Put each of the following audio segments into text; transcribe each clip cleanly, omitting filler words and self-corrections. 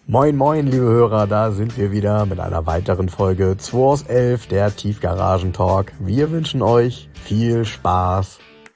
Moin moin, liebe Hörer, da sind wir wieder mit einer weiteren Folge 2 aus 11, der Tiefgaragen-Talk. Wir wünschen euch viel Spaß.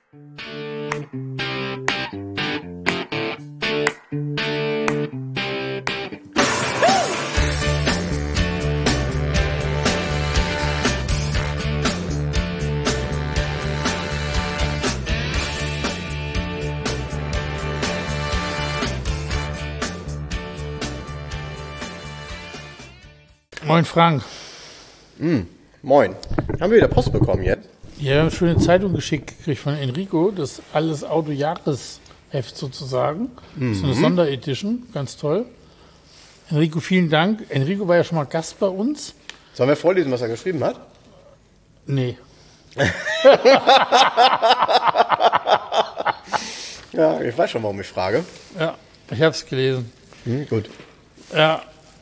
Moin Frank. Moin. Haben wir wieder Post bekommen jetzt? Ja, wir haben eine schöne Zeitung geschickt gekriegt von Enrico, das Alles Auto-Jahresheft sozusagen. Das ist eine Sonderedition, ganz toll. Enrico, vielen Dank. Enrico war ja schon mal Gast bei uns. Sollen wir vorlesen, was er geschrieben hat? Nee. Ja, ich weiß schon, warum ich frage. Ja, ich habe es gelesen. Gut. Ja,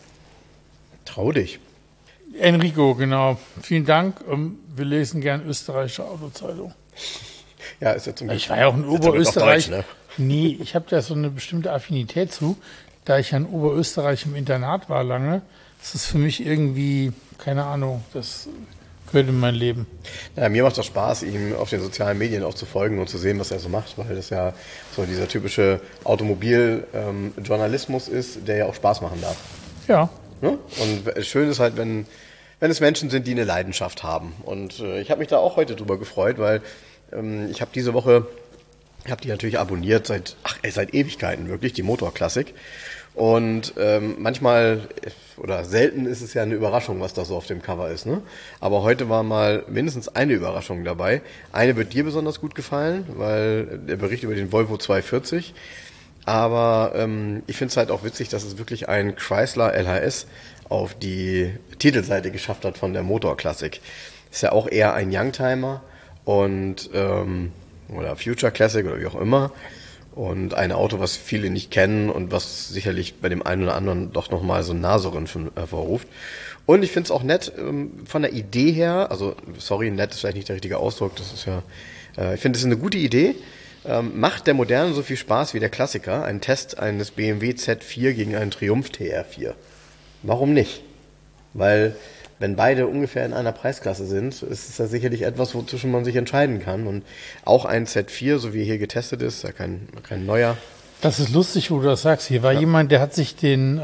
Trau dich. Enrico, genau. Vielen Dank. Wir lesen gern österreichische Autozeitung. Ja, ist ja zum Glück. Ich war ja auch in Ist aber Oberösterreich. doch Deutsch, ne? Nee, ich habe da so eine bestimmte Affinität zu. Da ich ja in Oberösterreich im Internat war lange, ist es für mich irgendwie, keine Ahnung, das gehört in mein Leben. Ja, mir macht das Spaß, ihm auf den sozialen Medien auch zu folgen und zu sehen, was er so macht, weil das ja so dieser typische Automobiljournalismus ist, der ja auch Spaß machen darf. Ja. Ne? Und schön ist halt, wenn es Menschen sind, die eine Leidenschaft haben. Und ich habe mich da auch heute drüber gefreut, weil ich habe diese Woche, ich habe die natürlich abonniert seit Ewigkeiten wirklich, die Motorklassik. Und manchmal oder selten ist es ja eine Überraschung, was da so auf dem Cover ist. Ne? Aber heute war mal mindestens eine Überraschung dabei. Eine wird dir besonders gut gefallen, weil der Bericht über den Volvo 240. Aber ich finde es halt auch witzig, dass es wirklich ein Chrysler LHS auf die Titelseite geschafft hat von der Motorklassik. Ist ja auch eher ein Youngtimer und oder Future Classic oder wie auch immer. Und ein Auto, was viele nicht kennen und was sicherlich bei dem einen oder anderen doch nochmal so ein Naserümpfen hervorruft. Und ich finde es auch nett von der Idee her, also sorry, nett ist vielleicht nicht der richtige Ausdruck, das ist ja, ich finde es ist eine gute Idee. Macht der Moderne so viel Spaß wie der Klassiker? Ein Test eines BMW Z4 gegen einen Triumph TR4. Warum nicht? Weil, wenn beide ungefähr in einer Preisklasse sind, ist es ja sicherlich etwas, wozu man sich entscheiden kann. Und auch ein Z4, so wie hier getestet ist, ja kein neuer. Das ist lustig, wo du das sagst. Hier war jemand, der hat sich den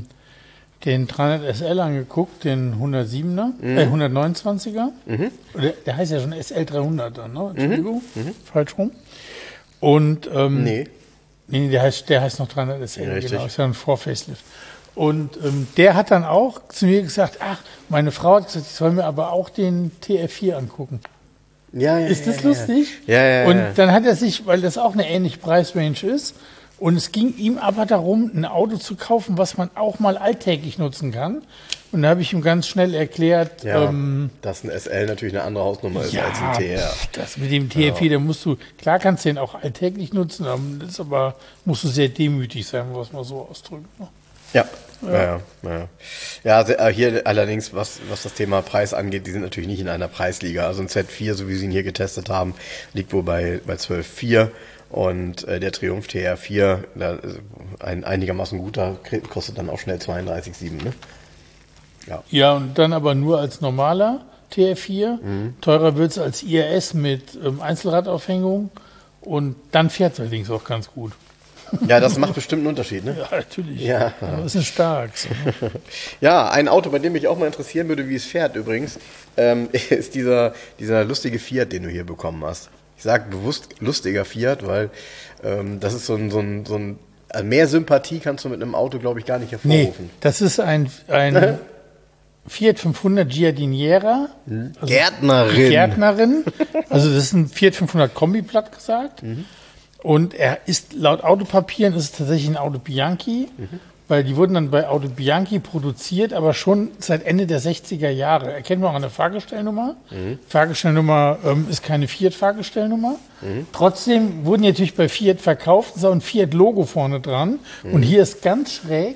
300 SL angeguckt, den 107er, 129er. Der heißt ja schon SL 300 dann, ne? Entschuldigung, falsch rum. Und nee, der heißt noch 300 SL, ja, genau, ist ja ein Vorfacelift. Und der hat dann auch zu mir gesagt, ach, meine Frau hat gesagt, ich soll mir aber auch den TR4 angucken. Ja, ist das lustig? Ja. Und dann hat er sich, weil das auch eine ähnliche Preisrange ist, und es ging ihm aber darum, ein Auto zu kaufen, was man auch mal alltäglich nutzen kann. Und da habe ich ihm ganz schnell erklärt, dass ein SL natürlich eine andere Hausnummer ist als ein TR. Das mit dem TR4, da musst du, klar kannst du den auch alltäglich nutzen, aber musst du sehr demütig sein, was man so ausdrückt. Ne? Ja, hier allerdings, was das Thema Preis angeht, die sind natürlich nicht in einer Preisliga. Also ein Z4, so wie sie ihn hier getestet haben, liegt wohl bei 12,4 und der Triumph TR4, ein einigermaßen guter, kostet dann auch schnell 32,7, ne? Ja, und dann aber nur als normaler TR4. Teurer wird es als IRS mit Einzelradaufhängung und dann fährt es allerdings auch ganz gut. Ja, das macht bestimmt einen Unterschied, ne? Ja, natürlich. Ja. Das ist stark. So. Ja, ein Auto, bei dem mich auch mal interessieren würde, wie es fährt übrigens, ist dieser lustige Fiat, den du hier bekommen hast. Ich sage bewusst lustiger Fiat, weil das ist so ein mehr Sympathie kannst du mit einem Auto, glaube ich, gar nicht hervorrufen. Nee, das ist ein Fiat 500 Giardiniera. Also Gärtnerin. Also das ist ein Fiat 500 Kombi, platt gesagt. Und er ist laut Autopapieren ist es tatsächlich ein Auto Bianchi, weil die wurden dann bei Auto Bianchi produziert, aber schon seit Ende der 60er Jahre. Erkennt man auch an der Fahrgestellnummer. Fahrgestellnummer ist keine Fiat-Fahrgestellnummer. Trotzdem wurden die natürlich bei Fiat verkauft, ist auch ein Fiat-Logo vorne dran. Und hier ist ganz schräg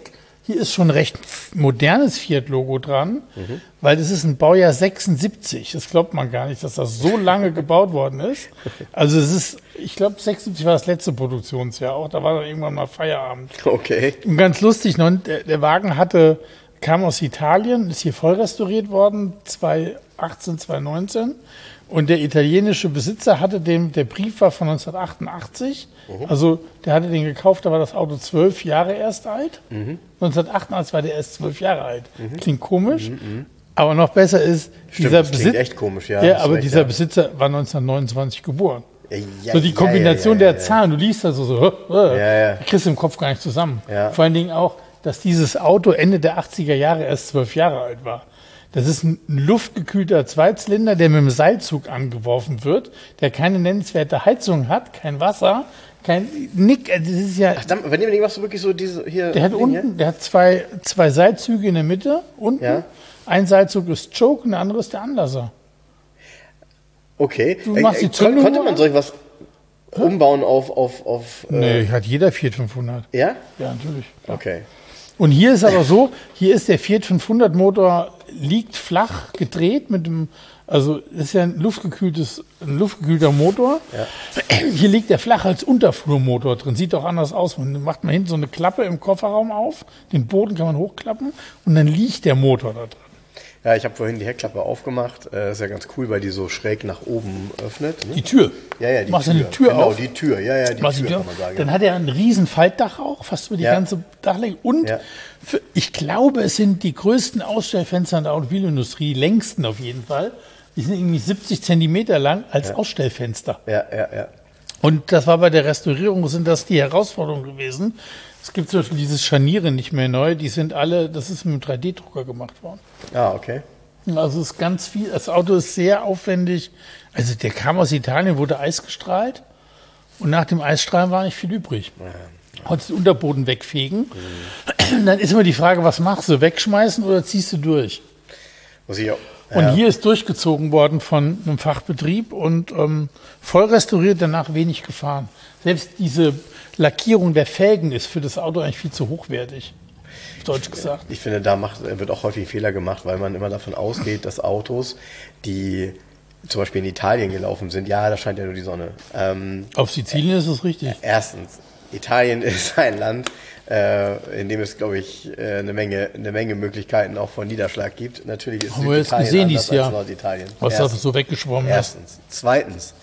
hier ist schon ein recht modernes Fiat-Logo dran, weil das ist ein Baujahr 76. Das glaubt man gar nicht, dass das so lange gebaut worden ist. Also es ist, ich glaube 76 war das letzte Produktionsjahr auch, da war dann irgendwann mal Feierabend. Okay. Und ganz lustig, der Wagen kam aus Italien, ist hier voll restauriert worden, 2018, 2019. Und der italienische Besitzer der Brief war von 1988. Also der hatte den gekauft, da war das Auto 12 Jahre erst alt. 1988 war der erst 12 Jahre alt. Klingt komisch, aber noch besser ist, das klingt echt komisch, ja. Ja, aber dieser Besitzer war 1929 geboren. Ja, so die Kombination der Zahlen, du liest da so, kriegst du im Kopf gar nicht zusammen. Ja. Vor allen Dingen auch, dass dieses Auto Ende der 80er Jahre erst 12 Jahre alt war. Das ist ein luftgekühlter Zweizylinder, der mit dem Seilzug angeworfen wird, der keine nennenswerte Heizung hat, kein Wasser, kein Nick. Das ist ja. Ach, dann, wenn ihr machst du wirklich so diese hier. Der hat unten, der hat zwei Seilzüge in der Mitte unten. Ja. Ein Seilzug ist Choke und der andere ist der Anlasser. Okay. Du machst die Zündung. Konnte man solch was umbauen auf Nee, hat jeder Fiat 500. Ja? Ja, natürlich. Ja. Okay. Und hier ist aber so, hier ist der Fiat 500 Motor, liegt flach gedreht also ist ja ein luftgekühlter Motor. Ja. Hier liegt der flach als Unterflurmotor drin, sieht auch anders aus. Man macht hinten so eine Klappe im Kofferraum auf, den Boden kann man hochklappen und dann liegt der Motor da drin. Ja, ich habe vorhin die Heckklappe aufgemacht. Ist ja ganz cool, weil die so schräg nach oben öffnet. Ne? Die Tür. Ja, die Machst Tür. Du die Tür genau, auf? Die Tür. Ja, die Tür, kann man sagen. Dann hat er ein riesen Faltdach auch, fast über die ganze Dachlänge. Und ich glaube, es sind die größten Ausstellfenster in der Automobilindustrie, die längsten auf jeden Fall. Die sind irgendwie 70 Zentimeter lang als Ausstellfenster. Ja. Und das war bei der Restaurierung, sind das die Herausforderungen gewesen. Es gibt zum Beispiel dieses Scharniere nicht mehr neu, das ist mit einem 3D-Drucker gemacht worden. Ah, okay. Also es ist ganz viel, das Auto ist sehr aufwendig. Also der kam aus Italien, wurde eisgestrahlt und nach dem Eisstrahlen war nicht viel übrig. Konntest den Unterboden wegfegen. Dann ist immer die Frage, was machst du, wegschmeißen oder ziehst du durch? Muss ich auch. Und hier ist durchgezogen worden von einem Fachbetrieb und voll restauriert, danach wenig gefahren. Selbst diese Lackierung der Felgen ist für das Auto eigentlich viel zu hochwertig, auf Deutsch gesagt. Ich finde, wird auch häufig Fehler gemacht, weil man immer davon ausgeht, dass Autos, die zum Beispiel in Italien gelaufen sind, da scheint ja nur die Sonne. Auf Sizilien ist es richtig. Erstens, Italien ist ein Land, in dem es, glaube ich, eine Menge Möglichkeiten auch von Niederschlag gibt. Natürlich ist Süditalien anders als Norditalien. Was da so weggeschwommen ist. Erstens. Zweitens,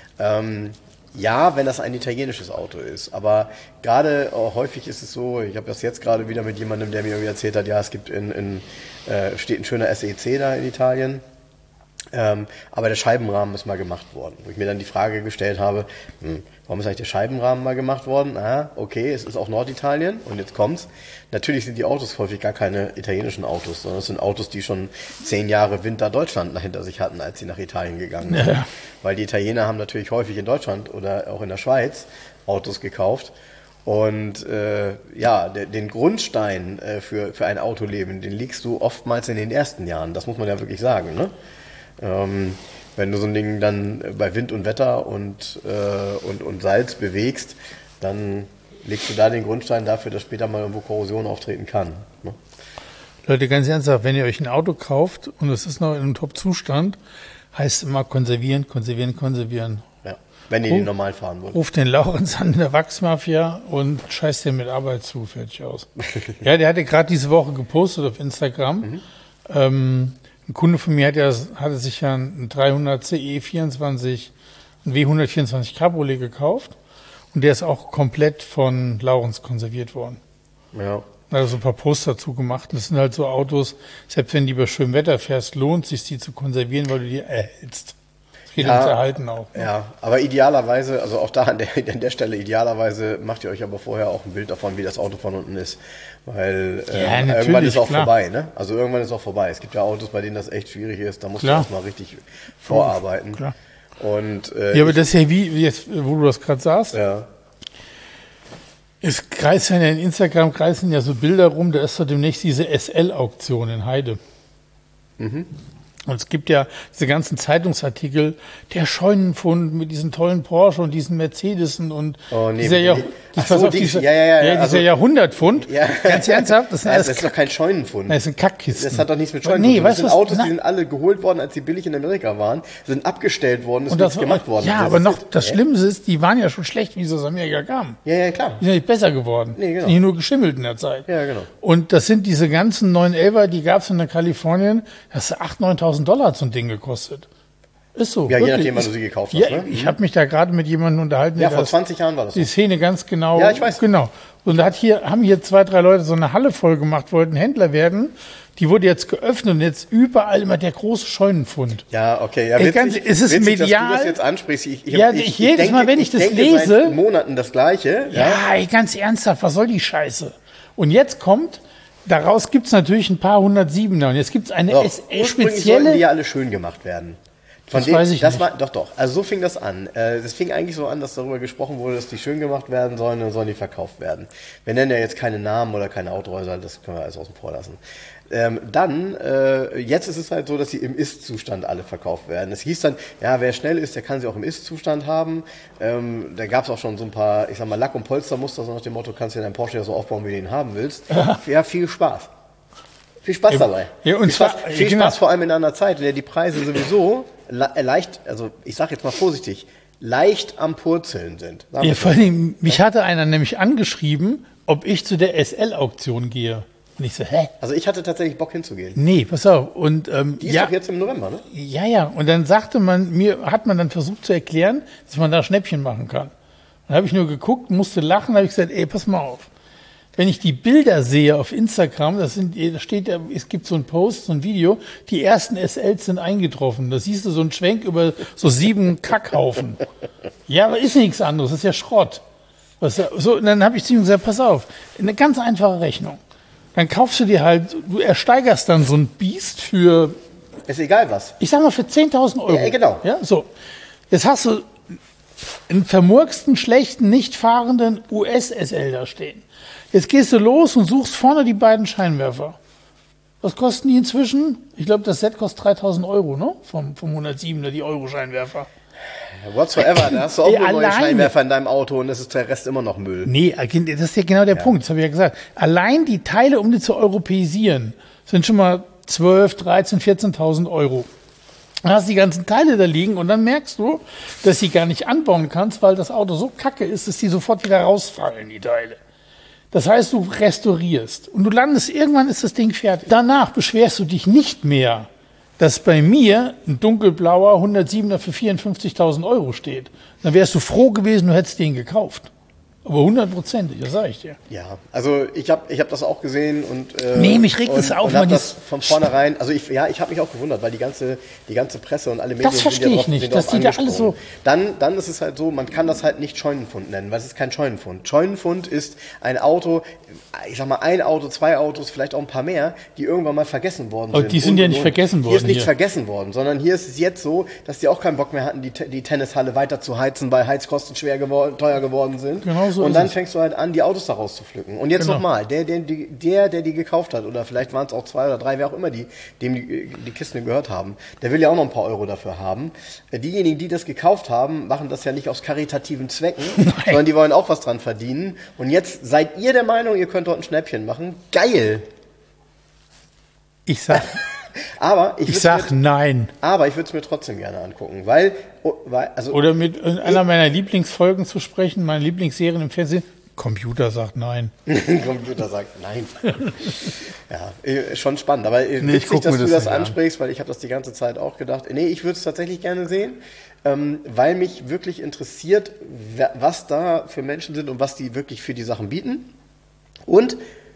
wenn das ein italienisches Auto ist, aber gerade häufig ist es so, ich habe das jetzt gerade wieder mit jemandem, der mir irgendwie erzählt hat, es gibt steht ein schöner SEC da in Italien, aber der Scheibenrahmen ist mal gemacht worden. Wo ich mir dann die Frage gestellt habe, warum ist eigentlich der Scheibenrahmen mal gemacht worden? Okay, es ist auch Norditalien und jetzt kommt's. Natürlich sind die Autos häufig gar keine italienischen Autos, sondern es sind Autos, die schon 10 Jahre Winter Deutschland hinter sich hatten, als sie nach Italien gegangen sind. Ja. Weil die Italiener haben natürlich häufig in Deutschland oder auch in der Schweiz Autos gekauft. Und den Grundstein für ein Autoleben, den legst du oftmals in den ersten Jahren. Das muss man ja wirklich sagen, ne? Wenn du so ein Ding dann bei Wind und Wetter und Salz bewegst, dann legst du da den Grundstein dafür, dass später mal irgendwo Korrosion auftreten kann. Ne? Leute, ganz ernsthaft, wenn ihr euch ein Auto kauft und es ist noch in einem Top-Zustand, heißt es immer konservieren. Ja, wenn ihr den normal fahren wollt. Ruft den Laurenz an in der Wachsmafia und scheißt dir mit Arbeit zu, fertig aus. Ja, der hatte gerade diese Woche gepostet auf Instagram. Ein Kunde von mir hatte sich ja einen 300 CE 24, ein W124 Cabriolet gekauft und der ist auch komplett von Laurenz konserviert worden. Ja. Also ein paar Posts dazu gemacht. Das sind halt so Autos, selbst wenn du bei schönem Wetter fährst, lohnt es sich, die zu konservieren, weil du die erhältst. Das geht ums Erhalten auch. Ne? Ja, aber idealerweise, also auch da an der Stelle, idealerweise macht ihr euch aber vorher auch ein Bild davon, wie das Auto von unten ist. Weil irgendwann ist auch vorbei, ne? Also irgendwann ist auch vorbei. Es gibt ja Autos, bei denen das echt schwierig ist, da musst du erstmal richtig vorarbeiten. Klar. Und, aber das ist ja wie jetzt, wo du das gerade sagst. Ja. Es kreisen ja in Instagram so Bilder rum, da ist doch demnächst diese SL-Auktion in Heide. Und es gibt ja diese ganzen Zeitungsartikel, der Scheunenfund mit diesen tollen Porsche und diesen Mercedesen und dieser Jahrhundertfund. Ja. Ganz ernsthaft, das ist doch kein Scheunenfund. Das sind Kackkisten. Das hat doch nichts mit Scheunenfund. Nee, das sind Autos, die sind alle geholt worden, als sie billig in Amerika waren, sind abgestellt worden, ist nichts gemacht worden. Ja, aber noch das Schlimmste ist, die waren ja schon schlecht, wie sie aus Amerika kamen. Ja, klar. Die sind nicht besser geworden. Nee, genau. Die sind nur geschimmelt in der Zeit. Ja, genau. Und das sind diese ganzen 911er, die gab es in Kalifornien, das hat $8.000, $9.000 so ein Ding gekostet. Ist so. Ja, je nachdem, wann du sie gekauft hast. Ja, ne? Ich habe mich da gerade mit jemandem unterhalten. Ja, vor 20 Jahren war das so. Die Szene ganz genau. Ja, ich weiß. Genau. Und da haben hier 2, 3 Leute so eine Halle voll gemacht, wollten Händler werden. Die wurde jetzt geöffnet und jetzt überall immer der große Scheunenfund. Ja, okay. Ja, witzig, es ist witzig, medial. Dass du das jetzt ansprichst. Jedes Mal, wenn ich das lese. Seit Monaten das Gleiche. Ja, ganz ernsthaft, was soll die Scheiße? Und jetzt kommt, daraus gibt's natürlich ein paar 107er. Und jetzt gibt's eine spezielle. Sollten die ja alle schön gemacht werden. Weiß ich nicht. Doch. Also so fing das an. Das fing eigentlich so an, dass darüber gesprochen wurde, dass die schön gemacht werden sollen und sollen die verkauft werden. Wir nennen ja jetzt keine Namen oder keine Autohäuser, das können wir alles außen vor lassen. Jetzt ist es halt so, dass sie im Ist-Zustand alle verkauft werden. Es hieß dann, ja, wer schnell ist, der kann sie auch im Ist-Zustand haben. Da gab es auch schon so ein paar, ich sag mal, Lack- und Polstermuster, so nach dem Motto, kannst du deinen Porsche ja so aufbauen, wie du ihn haben willst. Ja, viel Spaß. Viel Spaß dabei. Ja, und viel Spaß vor allem in einer Zeit, in der die Preise sowieso leicht, also ich sage jetzt mal vorsichtig, leicht am Purzeln sind. Ja, vor allem, mich hatte einer nämlich angeschrieben, ob ich zu der SL-Auktion gehe. Und ich so, hä? Also ich hatte tatsächlich Bock hinzugehen. Nee, pass auf. Und, die ist doch jetzt im November, ne? Ja. Und dann hat man dann versucht zu erklären, dass man da Schnäppchen machen kann. Dann habe ich nur geguckt, musste lachen, habe ich gesagt, pass mal auf. Wenn ich die Bilder sehe es gibt so einen Post, so ein Video, die ersten SLs sind eingetroffen. Da siehst du so einen Schwenk über so 7 Kackhaufen. Ja, aber ist nichts anderes, das ist ja Schrott. Und dann habe ich zu ihm gesagt, pass auf, eine ganz einfache Rechnung. Dann kaufst du dir halt, du ersteigerst dann so ein Biest für... Ist egal was. Ich sag mal für 10.000 Euro. Ja, genau. Ja, so. Jetzt hast du einen vermurksten, schlechten, nicht fahrenden US-SL da stehen. Jetzt gehst du los und suchst vorne die beiden Scheinwerfer. Was kosten die inzwischen? Ich glaube, das Set kostet 3.000 Euro, ne? Vom 107er, die Euro-Scheinwerfer. Whatsoever, da hast du auch nur neue Scheinwerfer in deinem Auto und das ist der Rest immer noch Müll. Nee, das ist ja genau der Punkt, das habe ich ja gesagt. Allein die Teile, um die zu europäisieren, sind schon mal 12, 13, 14.000 Euro. Dann hast du die ganzen Teile da liegen und dann merkst du, dass sie gar nicht anbauen kannst, weil das Auto so kacke ist, dass die sofort wieder rausfallen, die Teile. Das heißt, du restaurierst und du landest, irgendwann ist das Ding fertig. Danach beschwerst du dich nicht mehr, dass bei mir ein dunkelblauer 107er für 54.000 Euro steht. Dann wärst du froh gewesen, du hättest den gekauft. Aber 100%, das sage ich dir. Ja, also ich hab das auch gesehen und mich regt es auf, und hab das von vornherein. Also ich habe mich auch gewundert, weil die ganze Presse und alle Medien das verstehe ich nicht, dass die da alles so. Dann ist es halt so, man kann das halt nicht Scheunenfund nennen, weil es ist kein Scheunenfund. Scheunenfund ist ein Auto, ich sag mal ein Auto, 2 Autos, vielleicht auch ein paar mehr, die irgendwann mal vergessen worden sind. Aber die sind ja nicht vergessen worden. Hier ist nichts vergessen worden, sondern hier ist es jetzt so, dass die auch keinen Bock mehr hatten, die Tennishalle weiter zu heizen, weil Heizkosten teuer geworden sind. Genau so. Und dann fängst du halt an, die Autos da rauszupflücken. Und jetzt nochmal, der die gekauft hat, oder vielleicht waren es auch 2 oder 3, wer auch immer, dem die Kisten gehört haben, der will ja auch noch ein paar Euro dafür haben. Diejenigen, die das gekauft haben, machen das ja nicht aus karitativen Zwecken, sondern die wollen auch was dran verdienen. Und jetzt seid ihr der Meinung, ihr könnt dort ein Schnäppchen machen. Geil! Ich sag... nein. Aber ich würde es mir trotzdem gerne angucken, weil oder mit einer meiner Lieblingsfolgen zu sprechen, meine Lieblingsserien im Fernsehen. Computer sagt nein. Computer sagt nein. Ja, schon spannend. Aber witzig, dass du das ansprichst, weil ich habe das die ganze Zeit auch gedacht. Nee, ich würde es tatsächlich gerne sehen, weil mich wirklich interessiert, was da für Menschen sind und was die wirklich für die Sachen bieten. Und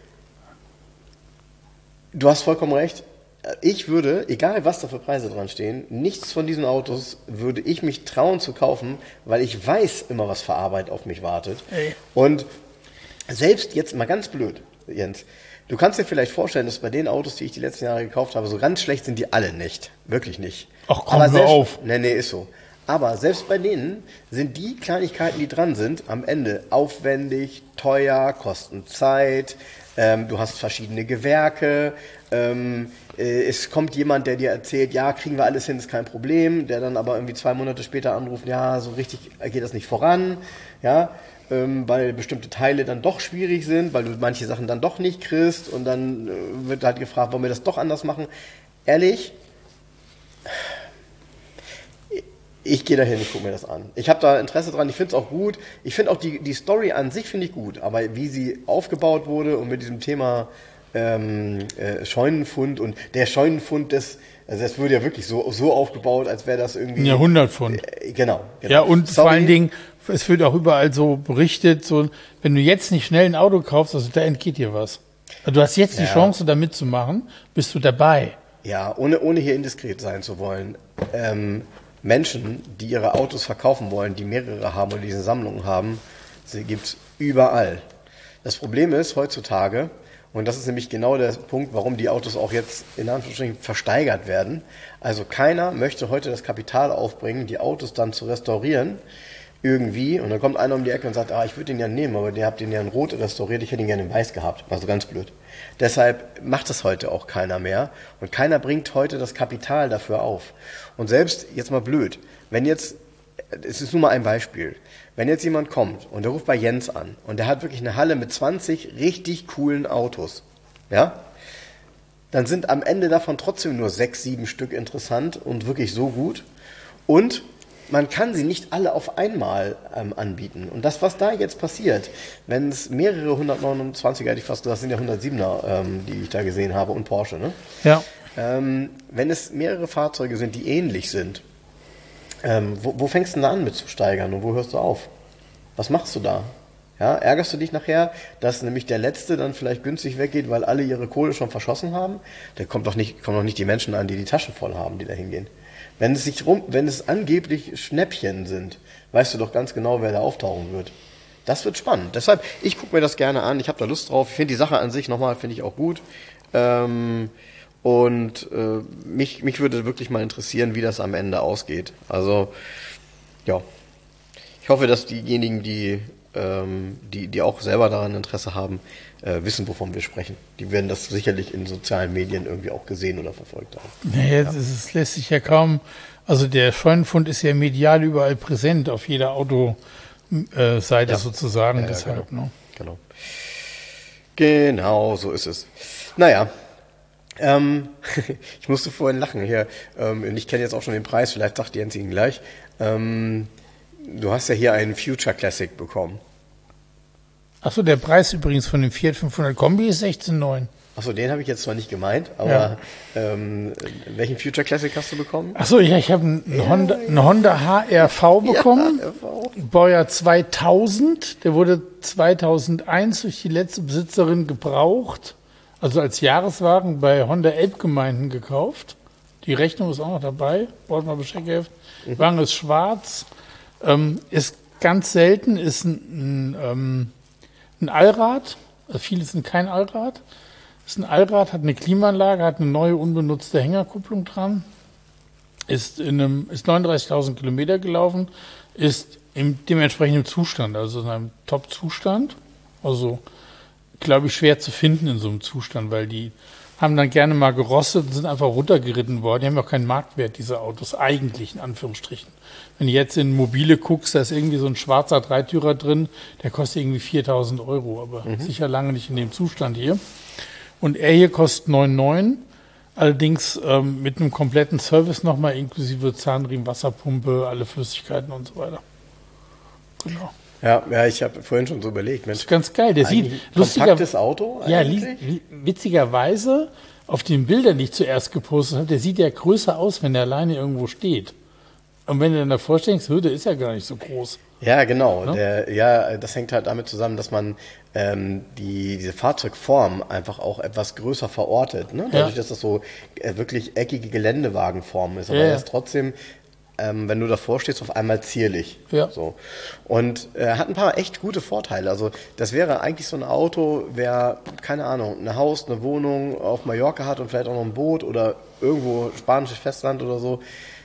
du hast vollkommen recht. Ich würde, egal was da für Preise dran stehen, nichts von diesen Autos würde ich mich trauen zu kaufen, weil ich weiß immer, was für Arbeit auf mich wartet. Ey. Und selbst jetzt mal ganz blöd, Jens, du kannst dir vielleicht vorstellen, dass bei den Autos, die ich die letzten Jahre gekauft habe, so ganz schlecht sind die alle nicht. Wirklich nicht. Ach komm, hör auf. Nee, ist so. Aber selbst bei denen sind die Kleinigkeiten, die dran sind, am Ende aufwendig, teuer, kosten Zeit, du hast verschiedene Gewerke, es kommt jemand, der dir erzählt, ja, kriegen wir alles hin, ist kein Problem, der dann aber irgendwie 2 Monate später anruft, ja, so richtig geht das nicht voran, ja, weil bestimmte Teile dann doch schwierig sind, weil du manche Sachen dann doch nicht kriegst und dann wird halt gefragt, wollen wir das doch anders machen? Ehrlich, ich gehe dahin, ich gucke mir das an. Ich habe da Interesse dran, ich finde es auch gut. Ich finde auch die Story an sich finde ich gut, aber wie sie aufgebaut wurde und mit diesem Thema Scheunenfund und der Scheunenfund also das wurde ja wirklich so aufgebaut, als wäre das irgendwie... Ein Jahrhundertpfund. Genau. Ja, und vor allen Dingen, es wird auch überall so berichtet, so, wenn du jetzt nicht schnell ein Auto kaufst, also da entgeht dir was. Du hast jetzt die Chance, da mitzumachen, bist du dabei. Ja, ohne hier indiskret sein zu wollen. Menschen, die ihre Autos verkaufen wollen, die mehrere haben oder diese Sammlungen haben, sie gibt's überall. Das Problem ist heutzutage, und das ist nämlich genau der Punkt, warum die Autos auch jetzt in Anführungsstrichen versteigert werden. Also keiner möchte heute das Kapital aufbringen, die Autos dann zu restaurieren irgendwie. Und dann kommt einer um die Ecke und sagt, ich würde den ja nehmen, aber ihr habt den ja in Rot restauriert, ich hätte ihn gerne in Weiß gehabt. Also ganz blöd. Deshalb macht das heute auch keiner mehr. Und keiner bringt heute das Kapital dafür auf. Und selbst, jetzt mal blöd, wenn jetzt, es ist nur mal ein Beispiel, wenn jetzt jemand kommt und der ruft bei Jens an und der hat wirklich eine Halle mit 20 richtig coolen Autos, ja, dann sind am Ende davon trotzdem nur 6, 7 Stück interessant und wirklich so gut. Und man kann sie nicht alle auf einmal anbieten. Und das, was da jetzt passiert, wenn es mehrere 129er, hätte ich fast gesagt, das sind ja 107er, die ich da gesehen habe und Porsche, ne? Ja. Wenn es mehrere Fahrzeuge sind, die ähnlich sind, wo fängst du denn da an mit zu steigern und wo hörst du auf? Was machst du da? Ja, ärgerst du dich nachher, dass nämlich der Letzte dann vielleicht günstig weggeht, weil alle ihre Kohle schon verschossen haben? Da kommen doch nicht die Menschen an, die die Taschen voll haben, die da hingehen. Wenn es angeblich Schnäppchen sind, weißt du doch ganz genau, wer da auftauchen wird. Das wird spannend. Deshalb, ich gucke mir das gerne an, ich habe da Lust drauf. Ich finde die Sache an sich nochmal, finde ich auch gut. Mich würde wirklich mal interessieren, wie das am Ende ausgeht. Also, ja. Ich hoffe, dass diejenigen, die auch selber daran Interesse haben, wissen, wovon wir sprechen. Die werden das sicherlich in sozialen Medien irgendwie auch gesehen oder verfolgt haben. Naja, es lässt sich ja kaum, also der Scheunenfund ist ja medial überall präsent, auf jeder Autoseite sozusagen, ja, deshalb. Genau. Ne? Genau, so ist es. Naja, ich musste vorhin lachen hier. Ich kenne jetzt auch schon den Preis, vielleicht sagt Jens ihn gleich. Du hast ja hier einen Future Classic bekommen. Achso, der Preis übrigens von dem Fiat 500 Kombi ist 16,9. Achso, den habe ich jetzt zwar nicht gemeint, aber welchen Future Classic hast du bekommen? Achso, ich habe einen Honda HR-V bekommen, Baujahr 2000, der wurde 2001 durch die letzte Besitzerin gebraucht, also als Jahreswagen bei Honda Elbgemeinden gekauft. Die Rechnung ist auch noch dabei, braucht mal Bescheckheft. Wagen ist schwarz, ist ganz selten, ist ein Allrad, also viele sind kein Allrad. Ist ein Allrad, hat eine Klimaanlage, hat eine neue unbenutzte Hängerkupplung dran, ist 39.000 Kilometer gelaufen, ist in dementsprechendem Zustand, also in einem Top-Zustand. Also, glaube ich, schwer zu finden in so einem Zustand, weil die haben dann gerne mal gerostet und sind einfach runtergeritten worden. Die haben ja auch keinen Marktwert, diese Autos, eigentlich in Anführungsstrichen. Wenn du jetzt in Mobile guckst, da ist irgendwie so ein schwarzer Dreitürer drin, der kostet irgendwie 4.000 €, aber sicher lange nicht in dem Zustand hier. Und er hier kostet 9,9, allerdings mit einem kompletten Service nochmal, inklusive Zahnriemen, Wasserpumpe, alle Flüssigkeiten und so weiter. Genau. Ja, ich habe vorhin schon so überlegt. Mensch, das ist ganz geil. Der sieht kompaktes Auto eigentlich? Ja, witzigerweise auf den Bildern, die ich zuerst gepostet habe, der sieht ja größer aus, wenn der alleine irgendwo steht. Und wenn du dann davor stehst, der ist ja gar nicht so groß. Ja, genau. Ne? Das hängt halt damit zusammen, dass man diese Fahrzeugform einfach auch etwas größer verortet. Ne? Dadurch, dass das so wirklich eckige Geländewagenform ist. Aber er ist trotzdem, wenn du davor stehst, auf einmal zierlich. Ja. So. Und hat ein paar echt gute Vorteile. Also das wäre eigentlich so ein Auto, wer, keine Ahnung, ein Haus, eine Wohnung auf Mallorca hat und vielleicht auch noch ein Boot oder irgendwo spanisches Festland oder so.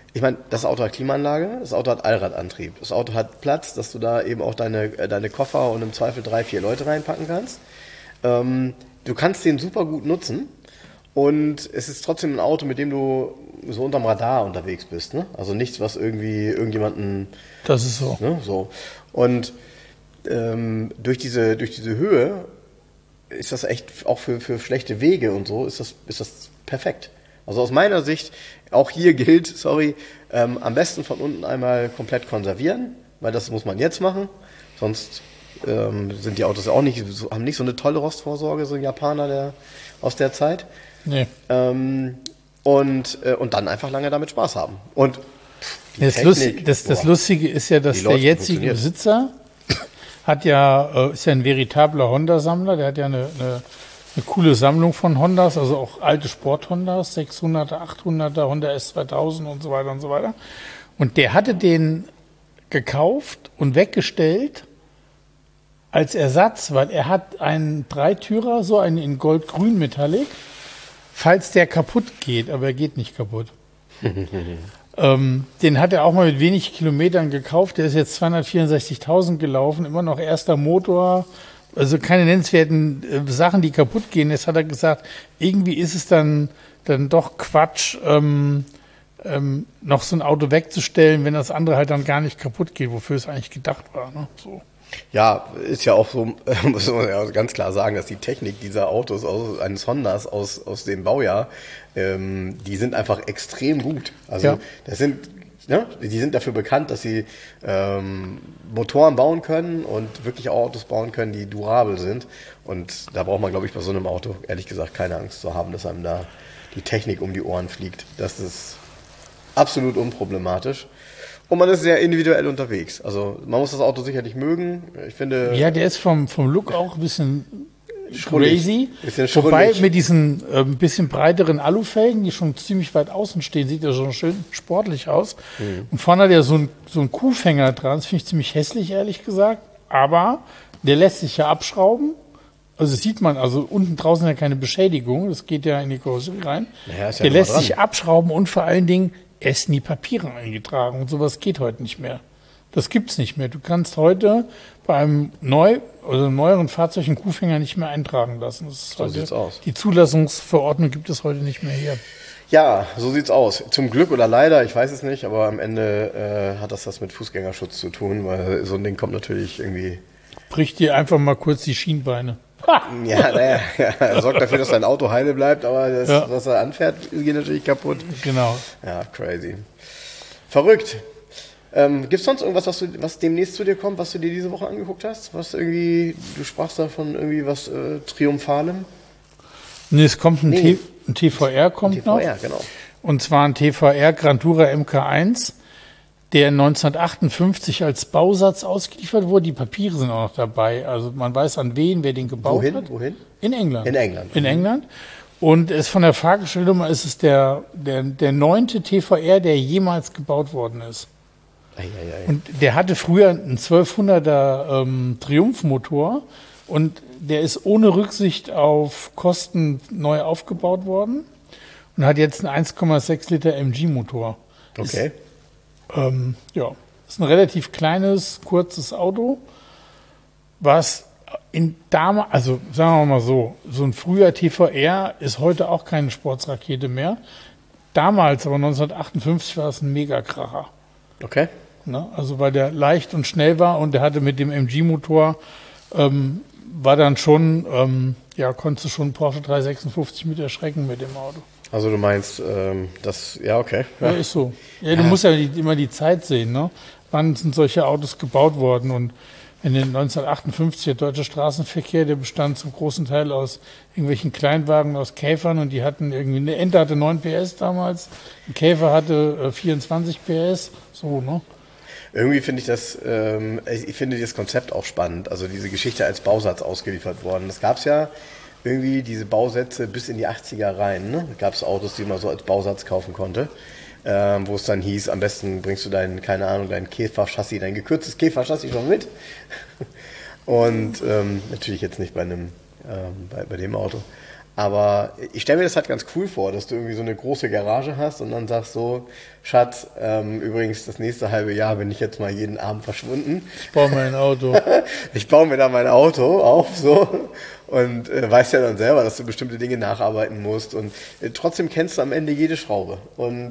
Ich meine, das Auto hat Klimaanlage, das Auto hat Allradantrieb, das Auto hat Platz, dass du da eben auch deine Koffer und im Zweifel 3, 4 Leute reinpacken kannst. Du kannst den super gut nutzen und es ist trotzdem ein Auto, mit dem du so unterm Radar unterwegs bist. Ne? Also nichts, was irgendwie irgendjemanden... Das ist so. Ne? So. Und durch diese Höhe ist das echt auch für schlechte Wege und so, ist das perfekt. Also aus meiner Sicht, auch hier gilt, am besten von unten einmal komplett konservieren, weil das muss man jetzt machen, sonst sind die Autos auch haben nicht so eine tolle Rostvorsorge, so ein Japaner aus der Zeit. Nee. Und dann einfach lange damit Spaß haben. Und das Lustige ist ja, dass der jetzige Besitzer ist ja ein veritabler Honda-Sammler, der hat ja eine coole Sammlung von Hondas, also auch alte Sport-Hondas, 600er, 800er, Honda S2000 und so weiter und so weiter. Und der hatte den gekauft und weggestellt als Ersatz, weil er hat einen Dreitürer, so einen in Goldgrün Metallic, falls der kaputt geht, aber er geht nicht kaputt. Den hat er auch mal mit wenig Kilometern gekauft, der ist jetzt 264.000 gelaufen, immer noch erster Motor, also keine nennenswerten Sachen, die kaputt gehen. Jetzt hat er gesagt, irgendwie ist es dann doch Quatsch, noch so ein Auto wegzustellen, wenn das andere halt dann gar nicht kaputt geht, wofür es eigentlich gedacht war. Ne? So. Ja, ist ja auch so, muss man ja ganz klar sagen, dass die Technik dieser Autos eines Hondas aus dem Baujahr, die sind einfach extrem gut. Also die sind dafür bekannt, dass sie Motoren bauen können und wirklich auch Autos bauen können, die durabel sind. Und da braucht man, glaube ich, bei so einem Auto ehrlich gesagt keine Angst zu haben, dass einem da die Technik um die Ohren fliegt. Das ist absolut unproblematisch. Und man ist sehr individuell unterwegs. Also man muss das Auto sicherlich mögen. Ich finde. Ja, der ist vom Look auch ein bisschen crazy. Bisschen wobei mit diesen bisschen breiteren Alufelgen, die schon ziemlich weit außen stehen, sieht er schon schön sportlich aus. Mhm. Und vorne hat er so einen Kuhfänger dran. Das finde ich ziemlich hässlich, ehrlich gesagt. Aber der lässt sich ja abschrauben. Also das sieht man, also unten draußen ja keine Beschädigung. Das geht ja in die Karosserie rein. Naja, der lässt sich abschrauben und vor allen Dingen er ist in die Papiere eingetragen und sowas geht heute nicht mehr. Das gibt's nicht mehr. Du kannst heute bei einem neueren Fahrzeug einen Kuhfänger nicht mehr eintragen lassen. So sieht's aus. Die Zulassungsverordnung gibt es heute nicht mehr hier. Ja, so sieht's aus. Zum Glück oder leider, ich weiß es nicht, aber am Ende hat das mit Fußgängerschutz zu tun, weil so ein Ding kommt natürlich irgendwie... Bricht dir einfach mal kurz die Schienbeine. Ja, er sorgt dafür, dass dein Auto heile bleibt, aber was er anfährt, geht natürlich kaputt. Genau. Ja, crazy. Verrückt. Gibt's sonst irgendwas, was demnächst zu dir kommt, was du dir diese Woche angeguckt hast? Was irgendwie, du sprachst da von irgendwie was Triumphalem? Nee, es kommt ein TVR kommt noch. TVR, genau. Und zwar ein TVR Gran Tourer MK1. Der 1958 als Bausatz ausgeliefert wurde. Die Papiere sind auch noch dabei. Also man weiß an wen, wer den gebaut hat. Wohin? In England. In England. Und es von der Fahrgestellnummer ist es der 9. TVR, der jemals gebaut worden ist. Und der hatte früher einen 1200er Triumph-Motor und der ist ohne Rücksicht auf Kosten neu aufgebaut worden und hat jetzt einen 1,6 Liter MG-Motor. Okay. Ist ein relativ kleines, kurzes Auto, was also sagen wir mal so ein früher TVR ist heute auch keine Sportsrakete mehr. Damals, aber 1958, war es ein Megakracher. Okay. Ne? Also weil der leicht und schnell war und der hatte mit dem MG-Motor, war dann schon, konntest du schon Porsche 356 mit erschrecken mit dem Auto. Also du meinst, okay. Ja, ist so. Ja, du musst ja immer die Zeit sehen, ne? Wann sind solche Autos gebaut worden? Und in den 1958 der deutsche Straßenverkehr, der bestand zum großen Teil aus irgendwelchen Kleinwagen, aus Käfern und die hatten irgendwie, eine Ente hatte 9 PS damals, ein Käfer hatte 24 PS, so, ne? Irgendwie finde ich finde das Konzept auch spannend, also diese Geschichte als Bausatz ausgeliefert worden. Das gab's ja irgendwie diese Bausätze bis in die 80er rein. Ne? Da gab es Autos, die man so als Bausatz kaufen konnte, wo es dann hieß, am besten bringst du dein Käferchassis, dein gekürztes Käferchassis schon mit. Und natürlich jetzt nicht bei dem Auto. Aber ich stelle mir das halt ganz cool vor, dass du irgendwie so eine große Garage hast und dann sagst so, Schatz, übrigens das nächste halbe Jahr bin ich jetzt mal jeden Abend verschwunden. Ich baue mir ein Auto. Ich baue mir da mein Auto auf so und weißt ja dann selber, dass du bestimmte Dinge nacharbeiten musst und trotzdem kennst du am Ende jede Schraube und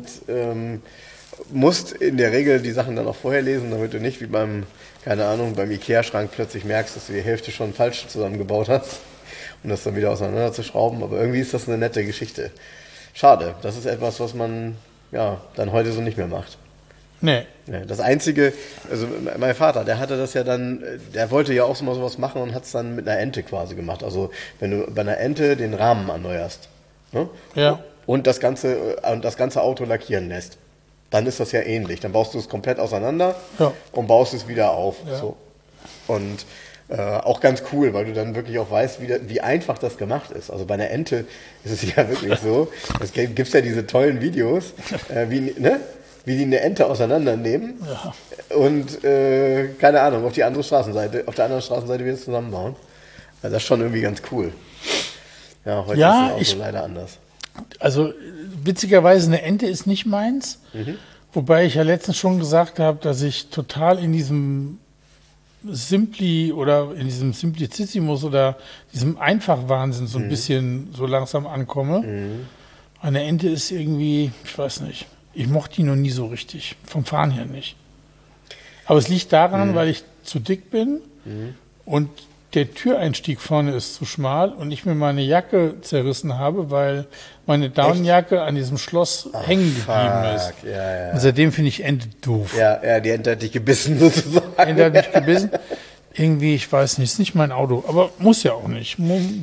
musst in der Regel die Sachen dann auch vorher lesen, damit du nicht wie beim Ikea-Schrank plötzlich merkst, dass du die Hälfte schon falsch zusammengebaut hast. Und das dann wieder auseinanderzuschrauben. Aber irgendwie ist das eine nette Geschichte. Schade, das ist etwas, was man dann heute so nicht mehr macht. Nee. Ja, das Einzige, also mein Vater, der hatte das ja dann, der wollte ja auch mal sowas machen und hat es dann mit einer Ente quasi gemacht. Also wenn du bei einer Ente den Rahmen erneuerst, ne? Ja. Und das ganze Auto lackieren lässt, dann ist das ja ähnlich. Dann baust du es komplett auseinander und baust es wieder auf. Ja. So. Und auch ganz cool, weil du dann wirklich auch weißt, wie einfach das gemacht ist. Also bei einer Ente ist es ja wirklich so, es gibt ja diese tollen Videos, wie die eine Ente auseinandernehmen und, keine Ahnung, auf der anderen Straßenseite wieder zusammenbauen. Also das ist schon irgendwie ganz cool. Ja, heute ist es auch so leider anders. Also witzigerweise, eine Ente ist nicht meins, wobei ich ja letztens schon gesagt habe, dass ich total in diesem Simpli oder in diesem Simplicissimus oder diesem Einfachwahnsinn so ein bisschen so langsam ankomme. Eine Ente ist irgendwie, ich weiß nicht, ich mochte die noch nie so richtig, vom Fahren her nicht. Aber es liegt daran, weil ich zu dick bin und der Türeinstieg vorne ist zu schmal und ich mir meine Jacke zerrissen habe, weil meine Daunenjacke an diesem Schloss hängen geblieben ist. Ja. Und seitdem finde ich Ente doof. Ja, die Ente hat dich gebissen sozusagen. Die Ente hat mich gebissen. Irgendwie, ich weiß nicht, ist nicht mein Auto, aber muss ja auch nicht.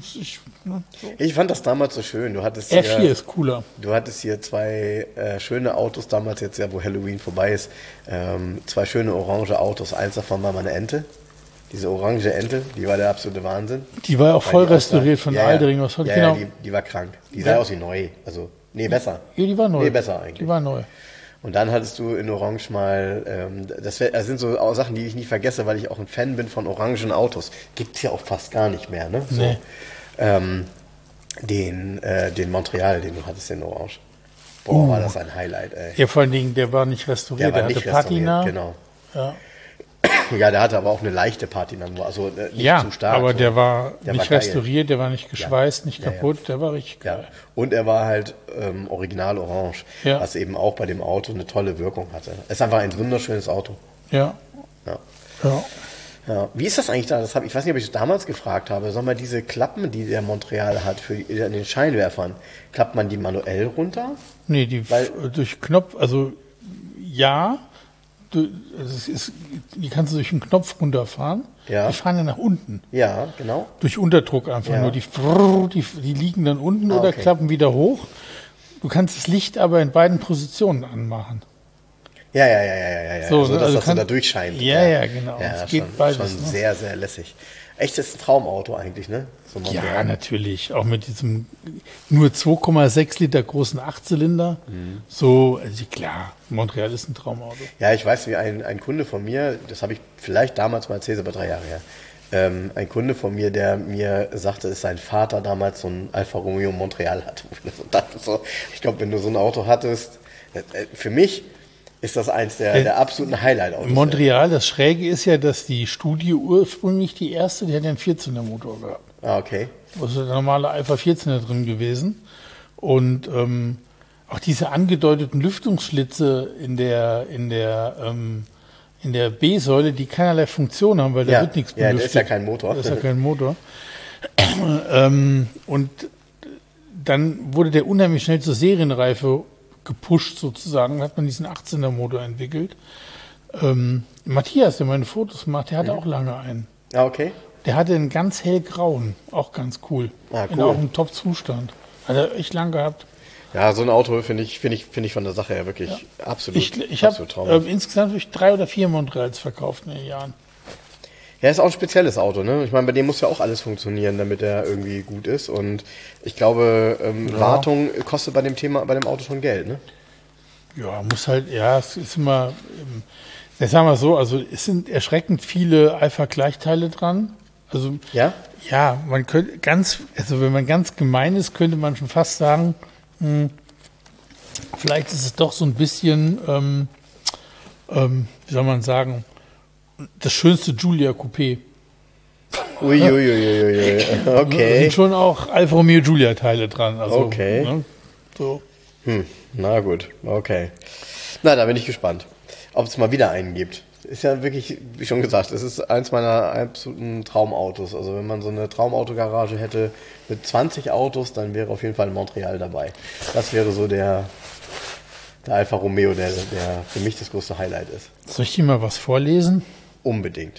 Ich fand das damals so schön. Du hattest R4 ist cooler. Du hattest hier zwei schöne Autos damals, jetzt ja, wo Halloween vorbei ist, zwei schöne orange Autos. Eins davon war meine Ente. Diese orange Ente, die war der absolute Wahnsinn. Die war auch voll restauriert von Aldering. Genau. Die war krank. Die sah aus wie neu. Also, besser. Ja, die war neu. Besser eigentlich. Die war neu. Und dann hattest du in Orange mal, das sind so Sachen, die ich nie vergesse, weil ich auch ein Fan bin von orangen Autos. Gibt's ja auch fast gar nicht mehr, ne? So, nee. Den Montreal, den du hattest in Orange. Boah, war das ein Highlight, ey. Ja, vor allen Dingen, der war nicht restauriert, der hatte Patina. Genau. Ja. Ja, der hatte aber auch eine leichte Patina, also nicht zu stark. Aber so. der war nicht restauriert, der war nicht geschweißt, nicht kaputt, der war richtig geil. Und er war halt original orange, was eben auch bei dem Auto eine tolle Wirkung hatte. Es ist einfach ein wunderschönes Auto. Ja. Wie ist das eigentlich da? Ich weiß nicht, ob ich es damals gefragt habe. Sag mal, diese Klappen, die der Montreal hat für den Scheinwerfern, klappt man die manuell runter? Nee, durch Knopf, also ja. Die kannst du durch einen Knopf runterfahren. Ja. Die fahren ja nach unten. Ja, genau. Durch Unterdruck einfach nur. Die liegen dann unten oder klappen wieder hoch. Du kannst das Licht aber in beiden Positionen anmachen. Ja. So, dass das so da durchscheint. Ja, genau. Ja, das geht beides. Schon sehr, sehr lässig. Echt, das ist ein Traumauto eigentlich, ne? So ja, natürlich. Auch mit diesem nur 2,6 Liter großen Achtzylinder. So, also klar, Montreal ist ein Traumauto. Ja, ich weiß, wie ein Kunde von mir, das habe ich vielleicht damals mal erzählt, aber 3 Jahre her, ein Kunde von mir, der mir sagte, dass sein Vater damals so ein Alfa Romeo Montreal hatte. Ich glaube, wenn du so ein Auto hattest, für mich ist das eins der absoluten Highlight-Autos. Montreal, das Schräge ist ja, dass die Studie ursprünglich die erste, die hat ja einen 14er-Motor gehabt. Ah, okay. Das ist der normale Alpha 14er drin gewesen. Und auch diese angedeuteten Lüftungsschlitze in der B-Säule, die keinerlei Funktion haben, weil da wird nichts belüftet. Ja, das ist ja kein Motor. Das ist ja kein Motor. Und dann wurde der unheimlich schnell zur Serienreife gepusht sozusagen, hat man diesen 18er-Motor entwickelt. Matthias, der meine Fotos macht, der hatte auch lange einen. Ah, okay. Der hatte einen ganz hellgrauen, auch ganz cool. Ah, cool. In auch einem Top-Zustand. Hat er echt lang gehabt. Ja, so ein Auto finde ich von der Sache her wirklich absolut Ich habe insgesamt 3 oder 4 Montreals verkauft in den Jahren. Ja, ist auch ein spezielles Auto, ne? Ich meine, bei dem muss ja auch alles funktionieren, damit er irgendwie gut ist. Und ich glaube, Wartung kostet bei dem Auto schon Geld, ne? Ja, muss halt, es ist immer, sagen wir so, also es sind erschreckend viele Alpha-Gleichteile dran. Also Ja? ja, man könnte wenn man ganz gemein ist, könnte man schon fast sagen, vielleicht ist es doch so ein bisschen, wie soll man sagen, das schönste Giulia Coupé. Uiuiuiui. Okay. Da sind schon auch Alfa Romeo Giulia Teile dran. Also, Okay. Ne, so. Na gut, okay. Na, da bin ich gespannt, ob es mal wieder einen gibt. Ist ja wirklich, wie schon gesagt, es ist eins meiner absoluten Traumautos. Also wenn man so eine Traumautogarage hätte mit 20 Autos, dann wäre auf jeden Fall Montreal dabei. Das wäre so der Alfa Romeo, der für mich das größte Highlight ist. Soll ich dir mal was vorlesen? Unbedingt.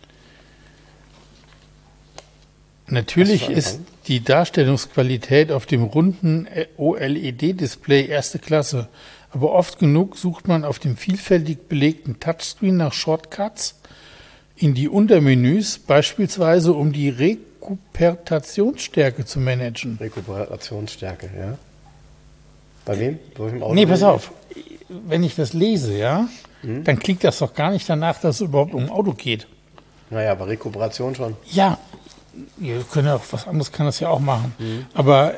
Natürlich ist die Darstellungsqualität auf dem runden OLED-Display erste Klasse, aber oft genug sucht man auf dem vielfältig belegten Touchscreen nach Shortcuts in die Untermenüs, beispielsweise um die Rekuperationsstärke zu managen. Rekuperationsstärke, ja. Bei wem? Nee, pass auf. Wenn ich das lese, ja, dann klingt das doch gar nicht danach, dass es überhaupt um ein Auto geht. Naja, aber Rekuperation schon. Ja, wir können ja auch was anderes, kann das ja auch machen. Aber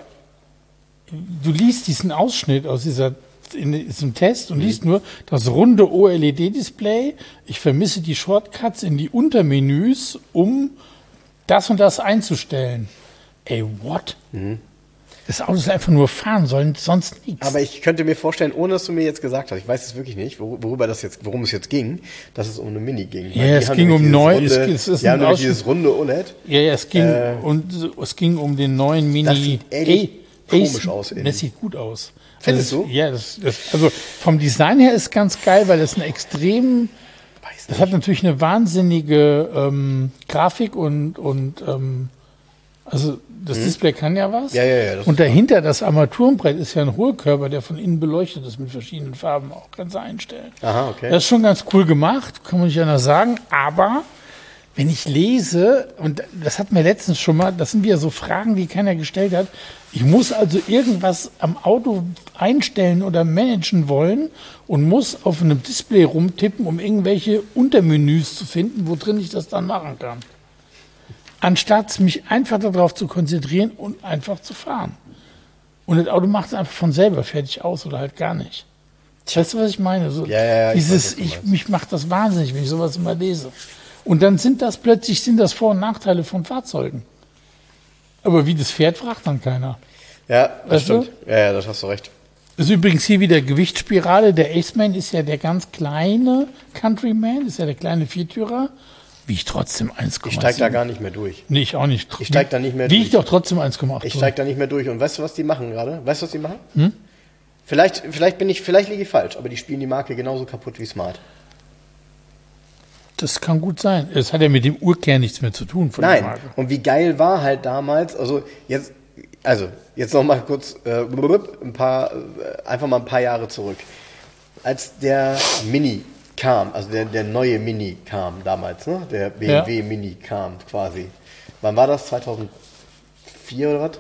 du liest diesen Ausschnitt aus diesem Test und liest nur das runde OLED-Display. Ich vermisse die Shortcuts in die Untermenüs, um das und das einzustellen. Ey, what? Das Auto ist einfach nur fahren sollen, sonst nichts. Aber ich könnte mir vorstellen, ohne dass du mir jetzt gesagt hast, ich weiß es wirklich nicht, worum es jetzt ging, dass es um eine Mini ging. Ja, es ging um dieses runde OLED. Ja, es ging um den neuen Mini. Das sieht ehrlich komisch aus. Das sieht gut aus. Findest du? Ja, also vom Design her ist ganz geil, weil das das hat natürlich eine wahnsinnige Grafik und also das Display kann ja was. Ja. Und dahinter das Armaturenbrett ist ja ein Hohlkörper, der von innen beleuchtet ist mit verschiedenen Farben. Auch kannst du einstellen. Aha, okay. Das ist schon ganz cool gemacht, kann man nicht anders sagen. Aber wenn ich lese, und das hatten wir letztens schon mal, das sind wieder so Fragen, die keiner gestellt hat. Ich muss also irgendwas am Auto einstellen oder managen wollen und muss auf einem Display rumtippen, um irgendwelche Untermenüs zu finden, wo drin ich das dann machen kann. Anstatt mich einfach darauf zu konzentrieren und einfach zu fahren. Und das Auto macht es einfach von selber fertig aus oder halt gar nicht. Weißt du, was ich meine? So, Ja, mich macht das wahnsinnig, wenn ich sowas immer lese. Und dann sind das Vor- und Nachteile von Fahrzeugen. Aber wie das fährt, fragt dann keiner. Ja, das Weißt du? stimmt. Ja, das hast du recht. Das ist übrigens hier wieder Gewichtsspirale. Der Aceman ist ja der ganz kleine Countryman, ist ja der kleine Viertürer. Wiegt trotzdem 1,7. Ich steig da gar nicht mehr durch. Nee, ich auch nicht. Ich steig da nicht mehr durch. Wiegt doch trotzdem 1,8. Ich steig da nicht mehr durch. Und weißt du, was die machen gerade? Weißt du, was die machen? Vielleicht liege ich falsch, aber die spielen die Marke genauso kaputt wie Smart. Das kann gut sein. Es hat ja mit dem Urkern nichts mehr zu tun von der Nein. Marke. Und wie geil war halt damals, jetzt noch mal kurz einfach mal ein paar Jahre zurück. Als der Mini kam, also der neue Mini kam damals, ne? Der BMW Mini kam quasi. Wann war das? 2004 oder was?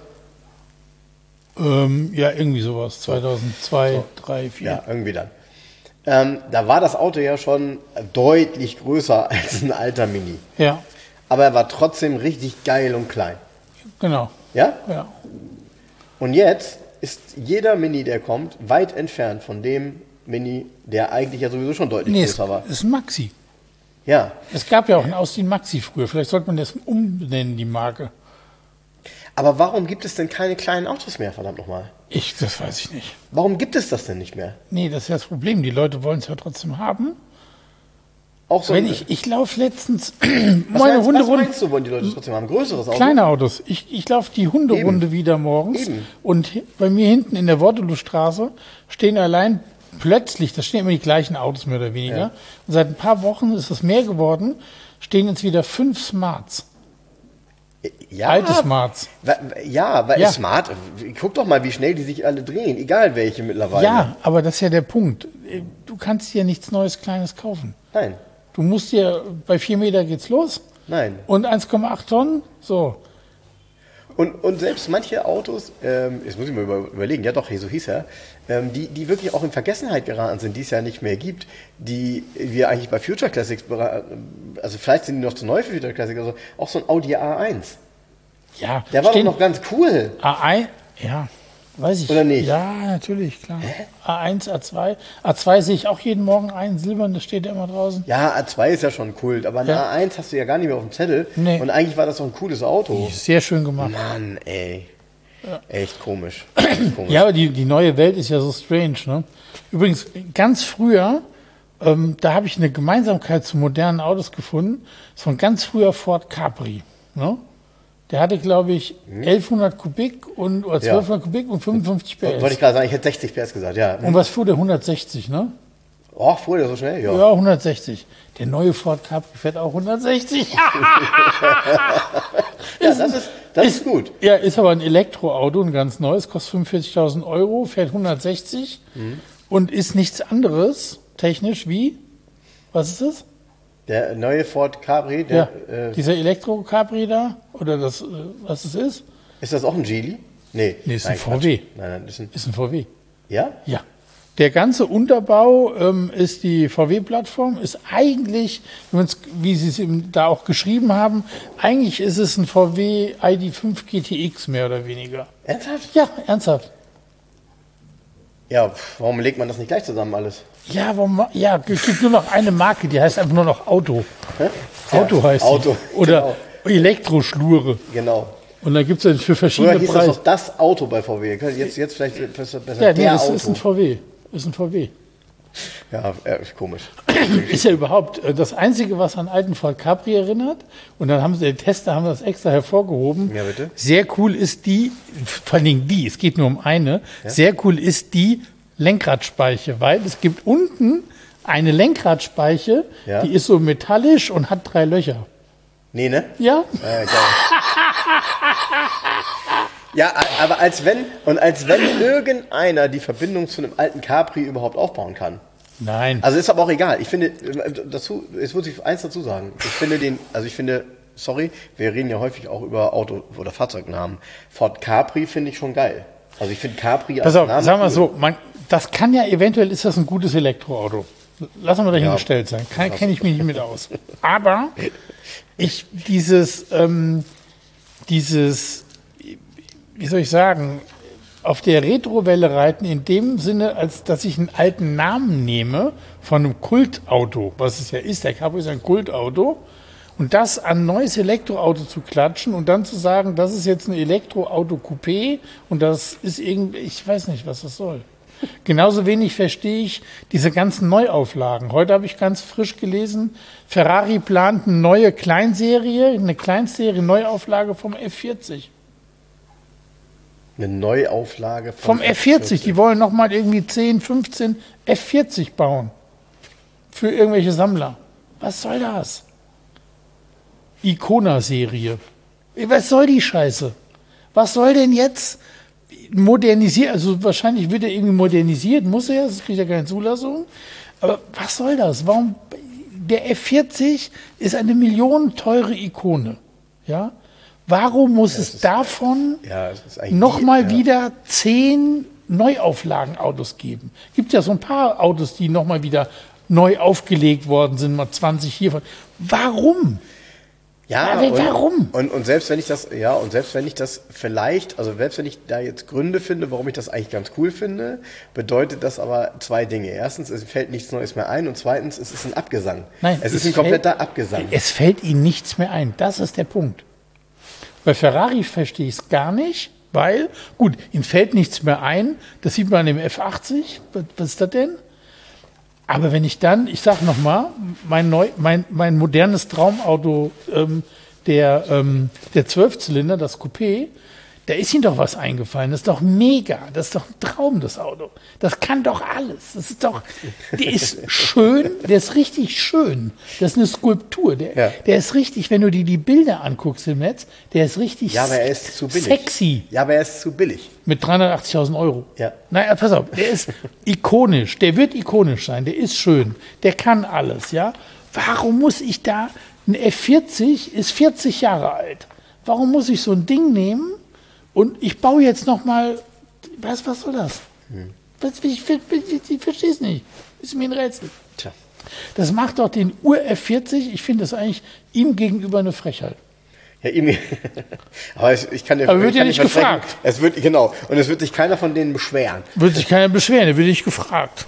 Ja, irgendwie sowas. 2002, 3, 4. Ja, irgendwie dann. Da war das Auto ja schon deutlich größer als ein alter Mini. Ja, Aber er war trotzdem richtig geil und klein. genau. Ja? Ja. Und jetzt ist jeder Mini, der kommt, weit entfernt von dem Mini, der eigentlich ja sowieso schon deutlich größer war. Es ist ein Maxi. Ja. Es gab ja auch einen Austin Maxi früher. Vielleicht sollte man das umbenennen, die Marke. Aber warum gibt es denn keine kleinen Autos mehr, verdammt nochmal? Das weiß ich nicht. Warum gibt es das denn nicht mehr? Nee, das ist ja das Problem. Die Leute wollen es ja trotzdem haben. Auch so Wenn ich laufe letztens was meinst du, wollen die Leute trotzdem haben? Ein größeres Auto? Kleine Autos. Ich laufe die Hunderunde wieder morgens. Eben. Und bei mir hinten in der Wortelowstraße stehen allein plötzlich, da stehen immer die gleichen Autos mehr oder weniger. Ja. Und seit ein paar Wochen ist es mehr geworden, stehen jetzt wieder 5 Smarts. Ja, Alte Smarts. Ja, weil Ja. Smart, guck doch mal, wie schnell die sich alle drehen, egal welche mittlerweile. Ja, aber das ist ja der Punkt. Du kannst dir nichts Neues, Kleines kaufen. Nein, Du musst dir, bei 4 Meter geht's los. nein. Und 1,8 Tonnen, so. Und selbst manche Autos, jetzt muss ich mal überlegen, ja doch, so hieß er, die wirklich auch in Vergessenheit geraten sind, die es ja nicht mehr gibt, die wir eigentlich bei Future Classics, also vielleicht sind die noch zu neu für Future Classics, also auch so ein Audi A1. Ja, der war doch noch ganz cool. A1, ja, weiß ich. Oder nicht? Ja, natürlich, klar. A1, A2. A2 sehe ich auch jeden Morgen ein, silbern, das steht ja immer draußen. Ja, A2 ist ja schon Kult, aber eine A1 hast du ja gar nicht mehr auf dem Zettel. Nee. Und eigentlich war das doch ein cooles Auto. Sehr schön gemacht. Mann, ey. Ja. Echt komisch. Ja, aber die neue Welt ist ja so strange, ne? Übrigens, ganz früher, da habe ich eine Gemeinsamkeit zu modernen Autos gefunden. Das ist von ganz früher Ford Capri, ne? Der hatte, glaube ich, 1100 Kubik oder 1200 Kubik und 55 PS. Wollte ich gerade sagen, ich hätte 60 PS gesagt, ja. Und was fuhr der? 160, ne? Oh, fuhr der so schnell? Ja, 160. Der neue Ford Capri fährt auch 160. Ja, das ist gut. Ja, ist aber ein Elektroauto, ein ganz neues, kostet 45.000 Euro, fährt 160 und ist nichts anderes, technisch, wie? Was ist das? Der neue Ford Capri, dieser Elektro-Capri da, oder das, was es ist? Ist das auch ein Geely? Nee, ist ein VW. Nein, ist ein VW. Ja? Ja. Der ganze Unterbau ist die VW-Plattform, ist eigentlich, wie Sie es da auch geschrieben haben, eigentlich ist es ein VW ID.5 GTX mehr oder weniger. Ernsthaft? Ja, ernsthaft. Ja, warum legt man das nicht gleich zusammen alles? Ja, es gibt nur noch eine Marke, die heißt einfach nur noch Auto. Hä? Auto ja, heißt Auto, die. Oder genau. Elektroschlure. Genau. Und da gibt es für verschiedene Preise. Preise. Das doch das Auto bei VW. Jetzt vielleicht besser ja, nee, das Auto. Ist ein VW. Ist ein VW. Ja, komisch. Ist ja überhaupt das Einzige, was an alten Ford Capri erinnert. Und dann haben die Tester das extra hervorgehoben. Ja, bitte. Sehr cool ist vor allen Dingen es geht nur um eine, sehr cool ist die Lenkradspeiche, weil es gibt unten eine Lenkradspeiche, die ist so metallisch und hat 3 Löcher. Nee, ne? Ja. Geil. Ja, aber als wenn irgendeiner die Verbindung zu einem alten Capri überhaupt aufbauen kann. Nein. Also ist aber auch egal. Ich finde, jetzt muss ich eins dazu sagen. Sorry, wir reden ja häufig auch über Auto- oder Fahrzeugnamen. Ford Capri finde ich schon geil. Also ich finde Capri als Pass auf, Name sagen wir so, das kann ja eventuell, ist das ein gutes Elektroauto. Lassen wir dahingestellt sein. Kenne ich mich nicht mit aus. Aber dieses, wie soll ich sagen, auf der Retrowelle reiten in dem Sinne, als dass ich einen alten Namen nehme von einem Kultauto, was es ja ist. Der Capri ist ein Kultauto. Und das an ein neues Elektroauto zu klatschen und dann zu sagen, das ist jetzt ein Elektroauto-Coupé und das ist irgendwie, ich weiß nicht, was das soll. Genauso wenig verstehe ich diese ganzen Neuauflagen. Heute habe ich ganz frisch gelesen, Ferrari plant eine neue Kleinserie-Neuauflage vom F40. Eine Neuauflage vom F40. Die wollen nochmal irgendwie 10, 15 F40 bauen. Für irgendwelche Sammler. Was soll das? Icona-Serie. Was soll die Scheiße? Was soll denn jetzt modernisiert? Also wahrscheinlich wird er irgendwie modernisiert, muss er, das kriegt ja keine Zulassung. Aber was soll das? Warum? Der F40 ist eine millionenteure Ikone. Ja? Warum muss es davon nochmal wieder 10 Neuauflagenautos geben? Gibt ja so ein paar Autos, die nochmal wieder neu aufgelegt worden sind, mal 20 hiervon. Warum? Ja, warum? Und selbst wenn ich das vielleicht, also selbst wenn ich da jetzt Gründe finde, warum ich das eigentlich ganz cool finde, bedeutet das aber 2 Dinge. Erstens, es fällt nichts Neues mehr ein und zweitens, es ist ein Abgesang. Nein, es ist ein kompletter Abgesang. Es fällt ihnen nichts mehr ein. Das ist der Punkt. Bei Ferrari verstehe ich es gar nicht, weil, gut, ihnen fällt nichts mehr ein. Das sieht man an dem F80. Was ist das denn? Aber wenn ich dann, ich sag nochmal, mein modernes Traumauto, der 12-Zylinder, das Coupé, da ist Ihnen doch was eingefallen. Das ist doch mega. Das ist doch ein Traum, das Auto. Das kann doch alles. Das ist doch, der ist schön, der ist richtig schön. Das ist eine Skulptur. Der ist richtig, wenn du dir die Bilder anguckst im Netz, der ist richtig ja, aber er ist zu billig. Sexy. Ja, aber er ist zu billig. Mit 380.000 Euro. Ja. Naja, pass auf, der ist ikonisch. Der wird ikonisch sein. Der ist schön. Der kann alles, ja. Warum muss ich da, ein F40 ist 40 Jahre alt. Warum muss ich so ein Ding nehmen, Und ich baue jetzt nochmal, was soll das? Ich verstehe es nicht. Ist mir ein Rätsel. Tja. Das macht doch den Ur-F40, ich finde das eigentlich ihm gegenüber eine Frechheit. Ja, aber ich kann dir aber wird ja nicht gefragt. Es wird, genau. Und es wird sich keiner von denen beschweren. Wird sich keiner beschweren, der wird nicht gefragt.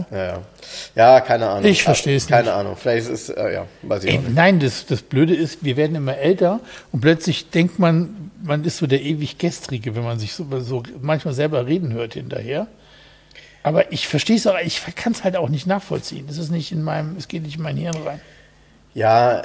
Ja, keine Ahnung. Ich verstehe es nicht. Keine Ahnung. Vielleicht ist es, weiß ich auch nicht. Nein, das Blöde ist, wir werden immer älter und plötzlich denkt man ist so der ewig Gestrige, wenn man sich so manchmal selber reden hört hinterher. Aber ich verstehe es auch, ich kann es halt auch nicht nachvollziehen. Es geht nicht in mein Hirn rein. Ja.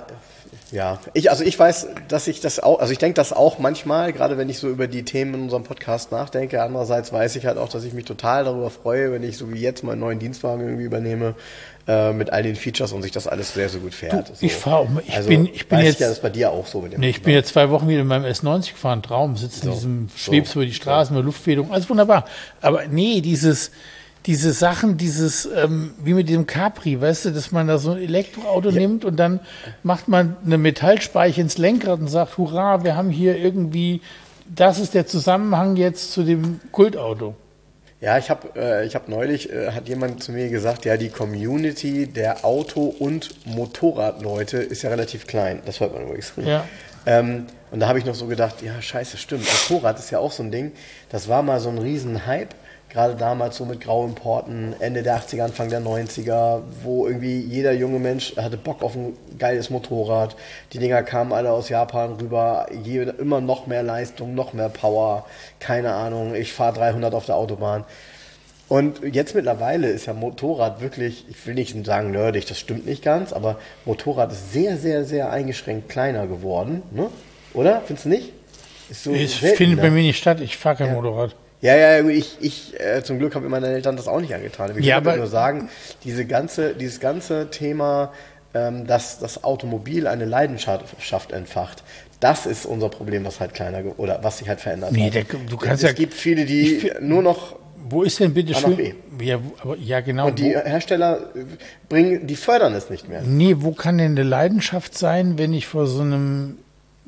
Ich weiß, dass ich das auch, also ich denke das auch manchmal, gerade wenn ich so über die Themen in unserem Podcast nachdenke. Andererseits weiß ich halt auch, dass ich mich total darüber freue, wenn ich so wie jetzt meinen neuen Dienstwagen irgendwie übernehme, mit all den Features und sich das alles sehr, sehr gut fährt. Ich fahre auch mal, ich bin jetzt, das ist bei dir auch so mit dem. Nee, ich bin jetzt 2 Wochen wieder in meinem S90 gefahren, Traum, sitzt in diesem, schwebst über die Straßen, über Luftfederung, alles wunderbar. Aber nee, diese Sachen, wie mit diesem Capri, weißt du, dass man da so ein Elektroauto nimmt und dann macht man eine Metallspeiche ins Lenkrad und sagt, hurra, wir haben hier irgendwie, das ist der Zusammenhang jetzt zu dem Kultauto. Ja, ich hab neulich, hat jemand zu mir gesagt, ja, die Community der Auto- und Motorradleute ist ja relativ klein. Das hört man übrigens. Ja. Und da habe ich noch so gedacht, ja, scheiße, stimmt. Motorrad ist ja auch so ein Ding. Das war mal so ein Riesen-Hype. Gerade damals so mit Grauimporten, Ende der 80er, Anfang der 90er, wo irgendwie jeder junge Mensch hatte Bock auf ein geiles Motorrad. Die Dinger kamen alle aus Japan rüber, immer noch mehr Leistung, noch mehr Power, keine Ahnung, ich fahre 300 auf der Autobahn. Und jetzt mittlerweile ist ja Motorrad wirklich, ich will nicht sagen nerdig, das stimmt nicht ganz, aber Motorrad ist sehr, sehr, sehr eingeschränkt kleiner geworden, ne? Oder? Findest du nicht? Es findet bei mir nicht statt, ich fahre kein Motorrad. Ja, ich zum Glück habe meine Eltern das auch nicht angetan. Ich würde nur sagen, dieses ganze Thema, dass das Automobil eine Leidenschaft entfacht, das ist unser Problem, was halt oder was sich halt verändert hat. Es gibt viele, die nur noch wo ist denn bitte schön? Ja, genau. Und die Hersteller die fördern es nicht mehr. Nee, wo kann denn eine Leidenschaft sein, wenn ich vor so einem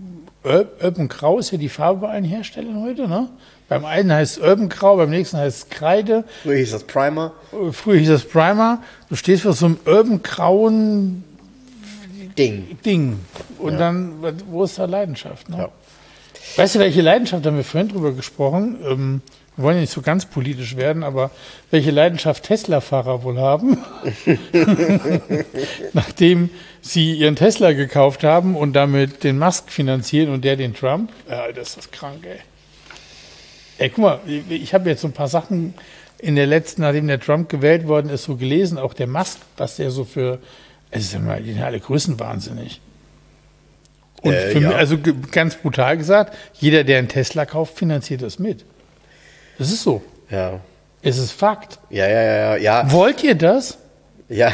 Urban Grau ist ja die Farbe bei allen Herstellern heute, ne? Beim einen heißt es Urban Grau, beim nächsten heißt es Kreide. Früher hieß das Primer. Du stehst vor so einem Urban grauen Ding. Und dann, wo ist da Leidenschaft? Ne? Ja. Weißt du, welche Leidenschaft, da haben wir vorhin drüber gesprochen, wir wollen ja nicht so ganz politisch werden, aber welche Leidenschaft Tesla-Fahrer wohl haben, nachdem sie ihren Tesla gekauft haben und damit den Musk finanzieren und der den Trump. Ja, das ist krank, ey. Ey, guck mal, ich habe jetzt so ein paar Sachen nachdem der Trump gewählt worden ist, so gelesen, auch der Musk, was der so für, die sind alle größenwahnsinnig. Und für mich, also ganz brutal gesagt, jeder, der einen Tesla kauft, finanziert das mit. Das ist so. Ja. Es ist Fakt. Ja. Wollt ihr das? Ja.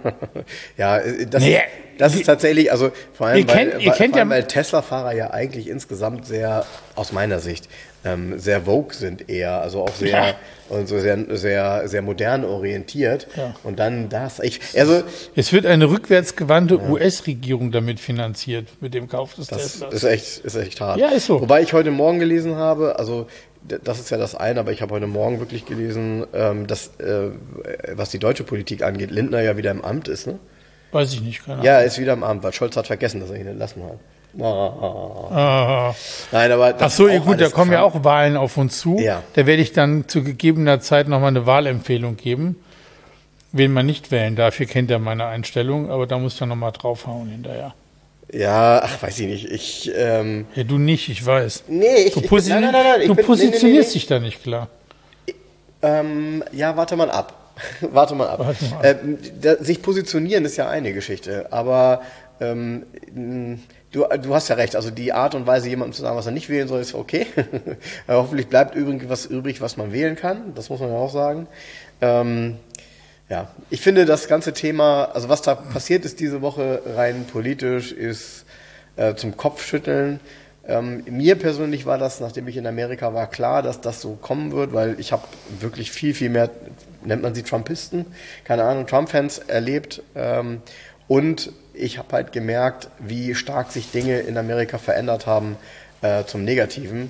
Das ist tatsächlich, also vor allem, weil Tesla-Fahrer ja eigentlich insgesamt sehr, aus meiner Sicht, sehr vogue sind eher, also auch sehr, sehr modern orientiert. Ja. Und dann es wird eine rückwärtsgewandte US-Regierung damit finanziert, mit dem Kauf des Teslas. Ist echt hart. Ja, ist so. Wobei ich heute Morgen gelesen habe, also das ist ja das eine, aber ich habe heute Morgen wirklich gelesen, dass, was die deutsche Politik angeht, Lindner ja wieder im Amt ist, ne? Weiß ich nicht, keine Ahnung. Ja, er ist wieder im Amt, weil Scholz hat vergessen, dass er ihn entlassen hat. Nein, aber ach so, gut, da kommen ja auch Wahlen auf uns zu. Ja. Da werde ich dann zu gegebener Zeit nochmal eine Wahlempfehlung geben, wen man nicht wählen darf. Ihr kennt ja meine Einstellung, aber da muss ich dann nochmal draufhauen hinterher. Ja, weiß ich nicht. Ja, du nicht, ich weiß. Nee, du positionierst dich da nicht klar. Ja, warte mal ab. Sich positionieren ist ja eine Geschichte, aber du hast ja recht, also die Art und Weise, jemandem zu sagen, was er nicht wählen soll, ist okay. Hoffentlich bleibt irgendwas übrig, was man wählen kann, das muss man ja auch sagen. Ja, ich finde das ganze Thema, also was da passiert ist diese Woche rein politisch, ist zum Kopfschütteln. Mir persönlich war das, nachdem ich in Amerika war, klar, dass das so kommen wird, weil ich habe wirklich viel, viel mehr, nennt man sie Trumpisten, keine Ahnung, Trump-Fans erlebt. Und ich habe halt gemerkt, wie stark sich Dinge in Amerika verändert haben zum Negativen.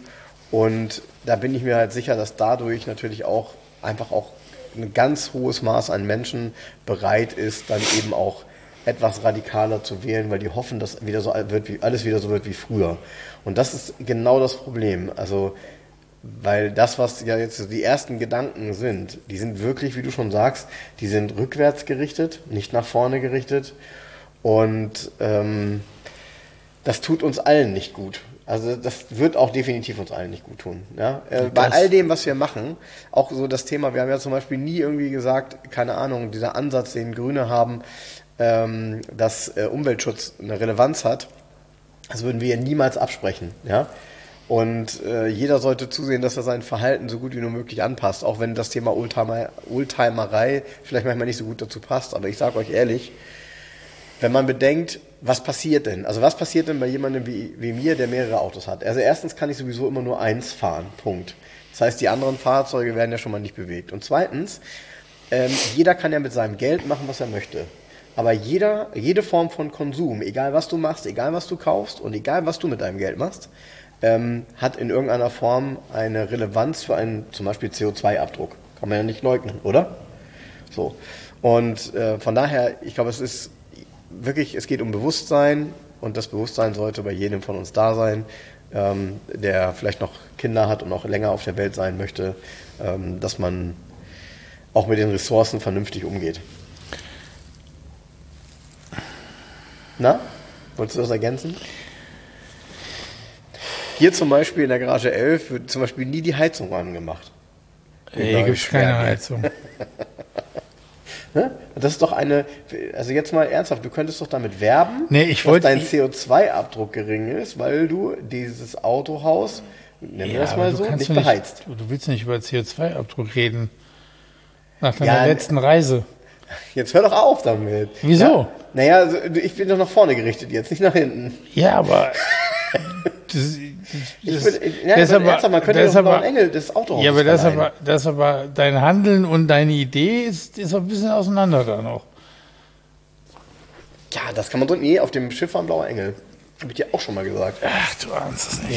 Und da bin ich mir halt sicher, dass dadurch natürlich auch einfach auch ein ganz hohes Maß an Menschen bereit ist, dann eben auch etwas radikaler zu wählen, weil die hoffen, dass wieder so wird, alles wieder so wird wie früher. Und das ist genau das Problem. Also, weil das, was ja jetzt die ersten Gedanken sind, die sind wirklich, wie du schon sagst, die sind rückwärts gerichtet, nicht nach vorne gerichtet. Und das tut uns allen nicht gut. Also das wird auch definitiv uns allen nicht gut tun. Ja? Bei all dem, was wir machen, auch so das Thema, wir haben ja zum Beispiel nie irgendwie gesagt, keine Ahnung, dieser Ansatz, den Grüne haben, dass Umweltschutz eine Relevanz hat, das würden wir ja niemals absprechen. Ja? Und jeder sollte zusehen, dass er sein Verhalten so gut wie nur möglich anpasst, auch wenn das Thema Oldtimerei vielleicht manchmal nicht so gut dazu passt. Aber ich sage euch ehrlich, wenn man bedenkt, was passiert denn? Also was passiert denn bei jemandem wie mir, der mehrere Autos hat? Also erstens kann ich sowieso immer nur eins fahren, Punkt. Das heißt, die anderen Fahrzeuge werden ja schon mal nicht bewegt. Und zweitens, jeder kann ja mit seinem Geld machen, was er möchte. Aber jede Form von Konsum, egal was du machst, egal was du kaufst und egal was du mit deinem Geld machst, hat in irgendeiner Form eine Relevanz für einen zum Beispiel CO2-Abdruck. Kann man ja nicht leugnen, oder? So. Und von daher, ich glaube, es ist wirklich, es geht um Bewusstsein und das Bewusstsein sollte bei jedem von uns da sein, der vielleicht noch Kinder hat und noch länger auf der Welt sein möchte, dass man auch mit den Ressourcen vernünftig umgeht. Na, wolltest du das ergänzen? Hier zum Beispiel in der Garage 11 wird zum Beispiel nie die Heizung angemacht. Hier gibt es keine Heizung. Das ist doch also jetzt mal ernsthaft, du könntest doch damit werben, dass dein CO2-Abdruck gering ist, weil du dieses Autohaus, nennen wir das mal so, nicht beheizt. Du willst nicht über CO2-Abdruck reden. Nach deiner letzten Reise. Jetzt hör doch auf damit. Wieso? Ja? Naja, ich bin doch nach vorne gerichtet jetzt, nicht nach hinten. Ja, aber... man könnte doch einen Engel des Autohauses aber das aber dein Handeln und deine Idee ist ein bisschen auseinander da noch. Ja, das kann man so... Nee, auf dem Schiff war ein blauer Engel. Habe ich dir auch schon mal gesagt. Ach, du ahnst es nicht.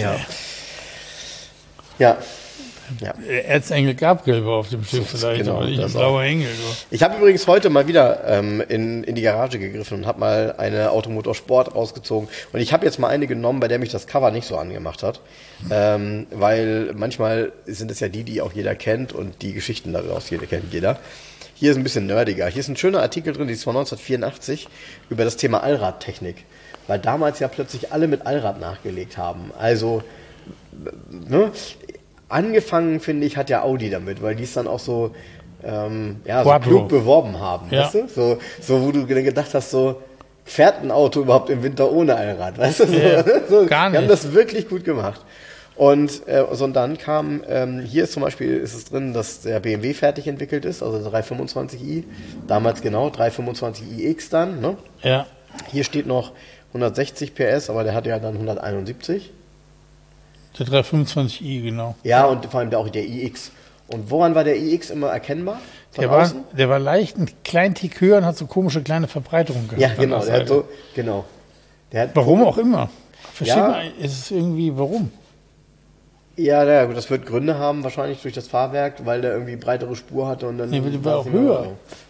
Ja. Erzengel Gabriel war auf dem Schiff vielleicht, genau, aber nicht ein blauer Engel. So. Ich habe übrigens heute mal wieder in die Garage gegriffen und habe mal eine Automotor Sport rausgezogen. Und ich habe jetzt mal eine genommen, bei der mich das Cover nicht so angemacht hat. Weil manchmal sind es ja die auch jeder kennt und die Geschichten daraus kennt jeder. Hier ist ein bisschen nerdiger. Hier ist ein schöner Artikel drin, die ist von 1984, über das Thema Allradtechnik. Weil damals ja plötzlich alle mit Allrad nachgelegt haben. Also, angefangen, finde ich, hat ja Audi damit, weil die es dann auch so klug beworben haben, weißt du? So, wo du gedacht hast, so, fährt ein Auto überhaupt im Winter ohne Allrad, weißt du? Gar nicht. Die haben das wirklich gut gemacht. Und dann kam, hier ist zum Beispiel, ist es drin, dass der BMW fertig entwickelt ist, also der 325i, damals genau, 325iX dann, ne? Ja. Hier steht noch 160 PS, aber der hat ja dann 171. Der 325i, genau. Ja, und vor allem auch der iX. Und woran war der iX immer erkennbar? Der war leicht einen kleinen Tick höher und hat so komische kleine Verbreiterungen gehabt. Ja, genau. Der hat so, genau. Warum auch immer. Ist es irgendwie, warum? Ja, das wird Gründe haben, wahrscheinlich durch das Fahrwerk, weil der irgendwie breitere Spur hatte und dann... Nee, der war auch höher.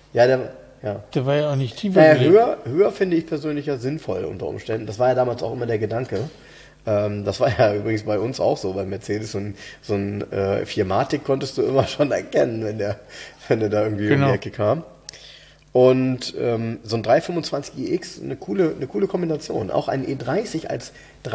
Der war ja auch nicht tiefer. Höher finde ich persönlich ja sinnvoll unter Umständen. Das war ja damals auch immer der Gedanke. Das war ja übrigens bei uns auch so, bei Mercedes so ein 4MATIC konntest du immer schon erkennen, wenn der da irgendwie um die Ecke kam. Und so ein 325iX, eine coole Kombination. Auch ein E30 als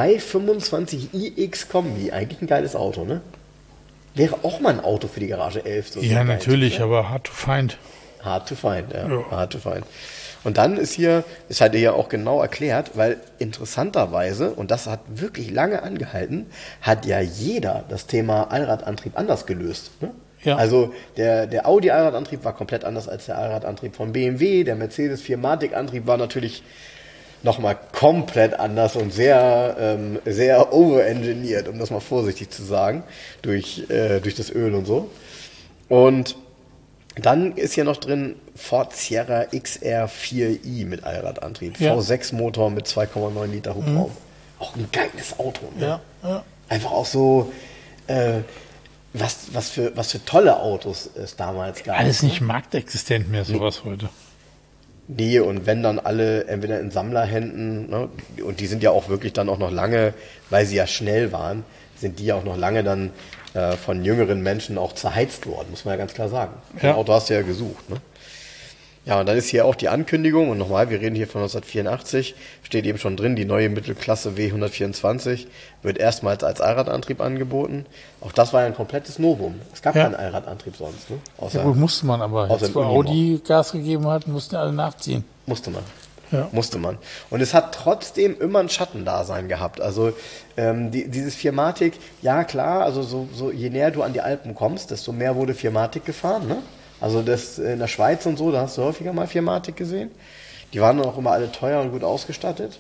325iX Kombi, eigentlich ein geiles Auto, ne? Wäre auch mal ein Auto für die Garage 11. Ja, natürlich, aber hard to find. Hard to find, ja. Hard to find. Und dann ist halt hier auch genau erklärt, weil interessanterweise, und das hat wirklich lange angehalten, hat ja jeder das Thema Allradantrieb anders gelöst. Ne? Ja. Also der Audi-Allradantrieb war komplett anders als der Allradantrieb von BMW. Der Mercedes 4MATIC-Antrieb war natürlich nochmal komplett anders und sehr, sehr overengineert, um das mal vorsichtig zu sagen, durch das Öl und so. Und dann ist hier noch drin Ford Sierra XR4i mit Allradantrieb. Ja. V6-Motor mit 2,9 Liter Hubraum. Auch ein geiles Auto. Ne? Ja. Einfach auch so, was für tolle Autos es damals gab. Alles nicht marktexistent mehr, sowas heute. Nee, und wenn dann alle entweder in Sammlerhänden, ne, und die sind ja auch wirklich dann auch noch lange, weil sie ja schnell waren, sind die ja auch noch lange dann von jüngeren Menschen auch zerheizt worden, muss man ja ganz klar sagen. Ja. Ein Auto hast du ja gesucht. Ne? Ja, und dann ist hier auch die Ankündigung, und nochmal, wir reden hier von 1984, steht eben schon drin, die neue Mittelklasse W124 wird erstmals als Allradantrieb angeboten. Auch das war ja ein komplettes Novum. Es gab keinen Allradantrieb sonst. Ne? Ja gut, musste man aber. Jetzt, wo Audi Gas gegeben hat, mussten alle nachziehen. Musste man. Ja. Musste man. Und es hat trotzdem immer ein Schattendasein gehabt. Also dieses Firmatic, ja klar, also so je näher du an die Alpen kommst, desto mehr wurde Firmatic gefahren, ne? Also das in der Schweiz und so, da hast du häufiger mal Firmatic gesehen. Die waren dann auch immer alle teuer und gut ausgestattet.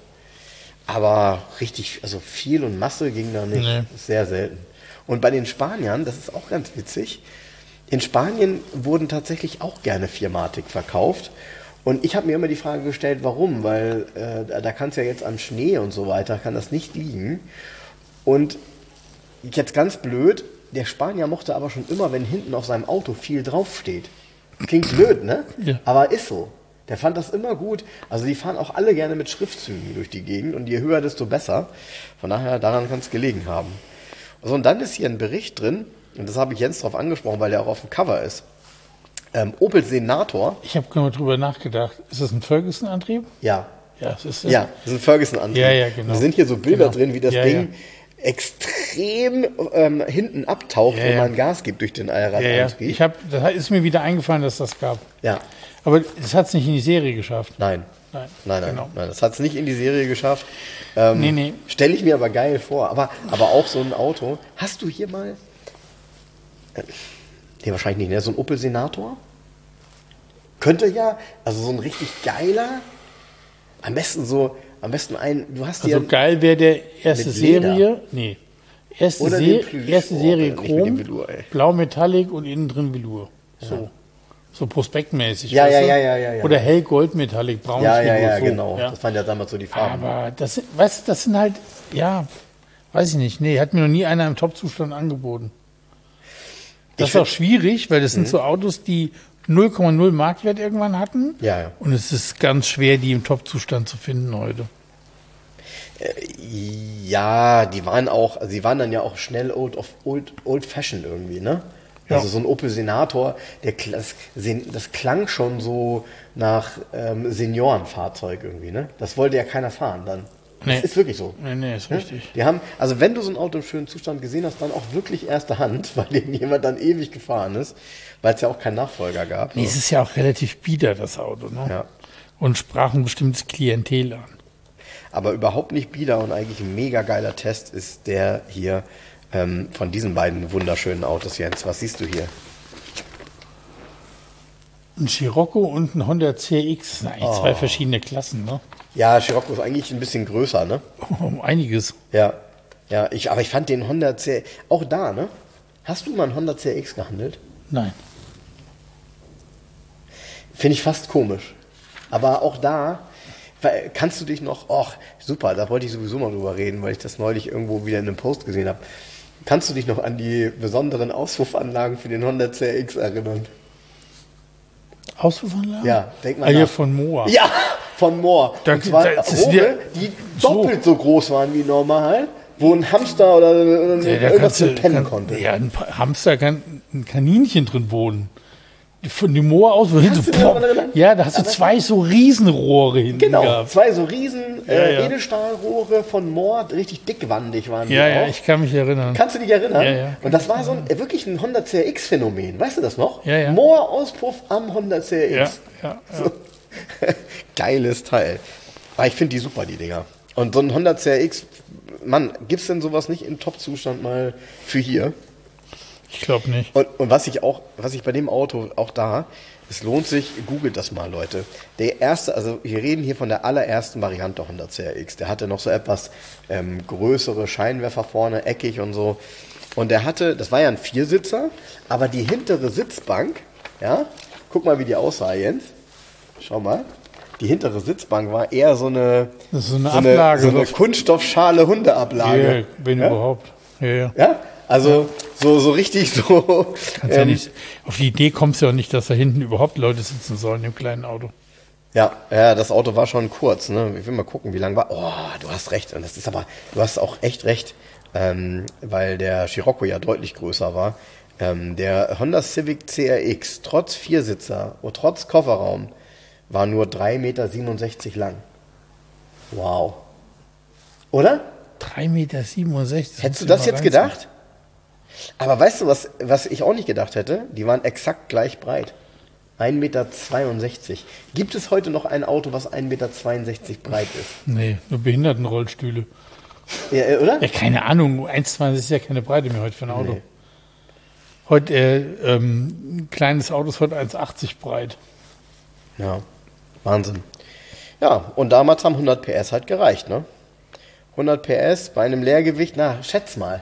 Aber richtig, also viel und Masse ging da nicht. Nee. Sehr selten. Und bei den Spaniern, das ist auch ganz witzig, in Spanien wurden tatsächlich auch gerne Firmatic verkauft. Und ich habe mir immer die Frage gestellt, warum? Weil da kann es ja jetzt an Schnee und so weiter, kann das nicht liegen. Und jetzt ganz blöd, der Spanier mochte aber schon immer, wenn hinten auf seinem Auto viel draufsteht. Klingt blöd, ne? Ja. Aber ist so. Der fand das immer gut. Also die fahren auch alle gerne mit Schriftzügen durch die Gegend und je höher, desto besser. Von daher, daran kann es gelegen haben. Also, und dann ist hier ein Bericht drin, und das habe ich Jens drauf angesprochen, weil der auch auf dem Cover ist. Opel Senator. Ich habe gerade drüber nachgedacht. Ist das ein Ferguson-Antrieb? Ja. Ja, das ist ein Ferguson-Antrieb. Ja, genau. Da sind hier so Bilder drin, wie das Ding extrem hinten abtaucht, wenn man Gas gibt durch den Allradantrieb. Das ist mir wieder eingefallen, dass das gab. Ja. Aber das hat es nicht in die Serie geschafft. Nein. Genau. Nein, das hat es nicht in die Serie geschafft. Nee. Stelle ich mir aber geil vor. Aber auch so ein Auto. Hast du hier mal... nee, wahrscheinlich nicht, ne? So ein Opel Senator? Könnte ja, also so ein richtig geiler, am besten du hast also geil wäre der erste Serie, erste Serie Chrom, Blau Metallic und innen drin Velour. So prospektmäßig. Ja. Oder hell Gold Metallic, braun. Ja, genau. Ja. Das waren ja damals so die Farben. Aber das sind halt, weiß ich nicht. Nee, hat mir noch nie einer im Top-Zustand angeboten. Das ist auch schwierig, weil das sind so Autos, die 0,0 Marktwert irgendwann hatten. Ja. Und es ist ganz schwer, die im Top-Zustand zu finden heute. Ja, die waren dann ja auch schnell old-fashioned irgendwie, ne? Ja. Also so ein Opel Senator, das klang schon so nach Seniorenfahrzeug irgendwie, ne? Das wollte ja keiner fahren dann. Das ist wirklich so. Nee, ist richtig. Die haben, also wenn du so ein Auto im schönen Zustand gesehen hast, dann auch wirklich erste Hand, weil den jemand dann ewig gefahren ist, weil es ja auch keinen Nachfolger gab. Nee, es ist ja auch relativ bieder, das Auto, ne? Ja. Und sprach ein bestimmtes Klientel an. Aber überhaupt nicht bieder und eigentlich ein mega geiler Test ist der hier von diesen beiden wunderschönen Autos, Jens. Was siehst du hier? Ein Scirocco und ein Honda CX. Das sind eigentlich zwei verschiedene Klassen, ne? Ja, Scirocco ist eigentlich ein bisschen größer, ne? Um einiges. Ja. Aber ich fand den Honda CX, auch da, ne? Hast du mal einen Honda CX gehandelt? Nein. Finde ich fast komisch. Aber auch da, kannst du dich noch, super, da wollte ich sowieso mal drüber reden, weil ich das neulich irgendwo wieder in einem Post gesehen habe. Kannst du dich noch an die besonderen Auspuffanlagen für den Honda CX erinnern? Auspuffanlagen? Ja, denk mal nach. Hier von Moa. Ja, von Moa. Und zwar Rohre, die doppelt so groß waren wie normal, wo ein Hamster oder irgendwas pennen konnte. Ja, ein Hamster kann ein Kaninchen drin wohnen. Von dem Moor aus, da hast du zwei so Riesenrohre hinten gehabt. Zwei so riesen Edelstahlrohre von Moor, richtig dickwandig waren die auch. Ja, ich kann mich erinnern. Kannst du dich erinnern? Ja. Und das war wirklich ein Honda CRX-Phänomen, weißt du das noch? Ja. Moor-Auspuff am Honda CRX. Ja. So. Geiles Teil. Aber ich finde die super, die Dinger. Und so ein Honda CRX, Mann, gibt's denn sowas nicht im Top-Zustand mal für hier? Ich glaube nicht. Und was ich bei dem Auto auch da, es lohnt sich, googelt das mal, Leute. Der erste, also wir reden hier von der allerersten Variante Honda CRX. Der hatte noch so etwas größere Scheinwerfer vorne, eckig und so. Und der hatte, das war ja ein Viersitzer, aber die hintere Sitzbank, ja, guck mal, wie die aussah, Jens. Schau mal. Die hintere Sitzbank war eher so eine Ablage. So eine Kunststoffschale Hundeablage. Ja, wenn überhaupt. Ja. Ja? Also so richtig so. Ja nicht, auf die Idee kommst du ja auch nicht, dass da hinten überhaupt Leute sitzen sollen im kleinen Auto. Ja, das Auto war schon kurz. Ne? Ich will mal gucken, wie lang war. Oh, du hast recht. Und das ist aber, du hast auch echt recht, weil der Scirocco ja deutlich größer war. Der Honda Civic CRX, trotz Viersitzer und trotz Kofferraum, war nur 3,67 Meter lang. Wow. Oder? 3,67 Meter. Hättest du das jetzt gedacht? Aber weißt du, was ich auch nicht gedacht hätte? Die waren exakt gleich breit. 1,62 Meter. Gibt es heute noch ein Auto, was 1,62 Meter breit ist? Nee, nur Behindertenrollstühle. Ja, oder? Ja, keine Ahnung, 1,20 ist ja keine Breite mehr heute für ein Auto. Nee. Heute, ein kleines Auto ist heute 1,80 breit. Ja, Wahnsinn. Ja, und damals haben 100 PS halt gereicht, ne? 100 PS bei einem Leergewicht, na, schätz mal.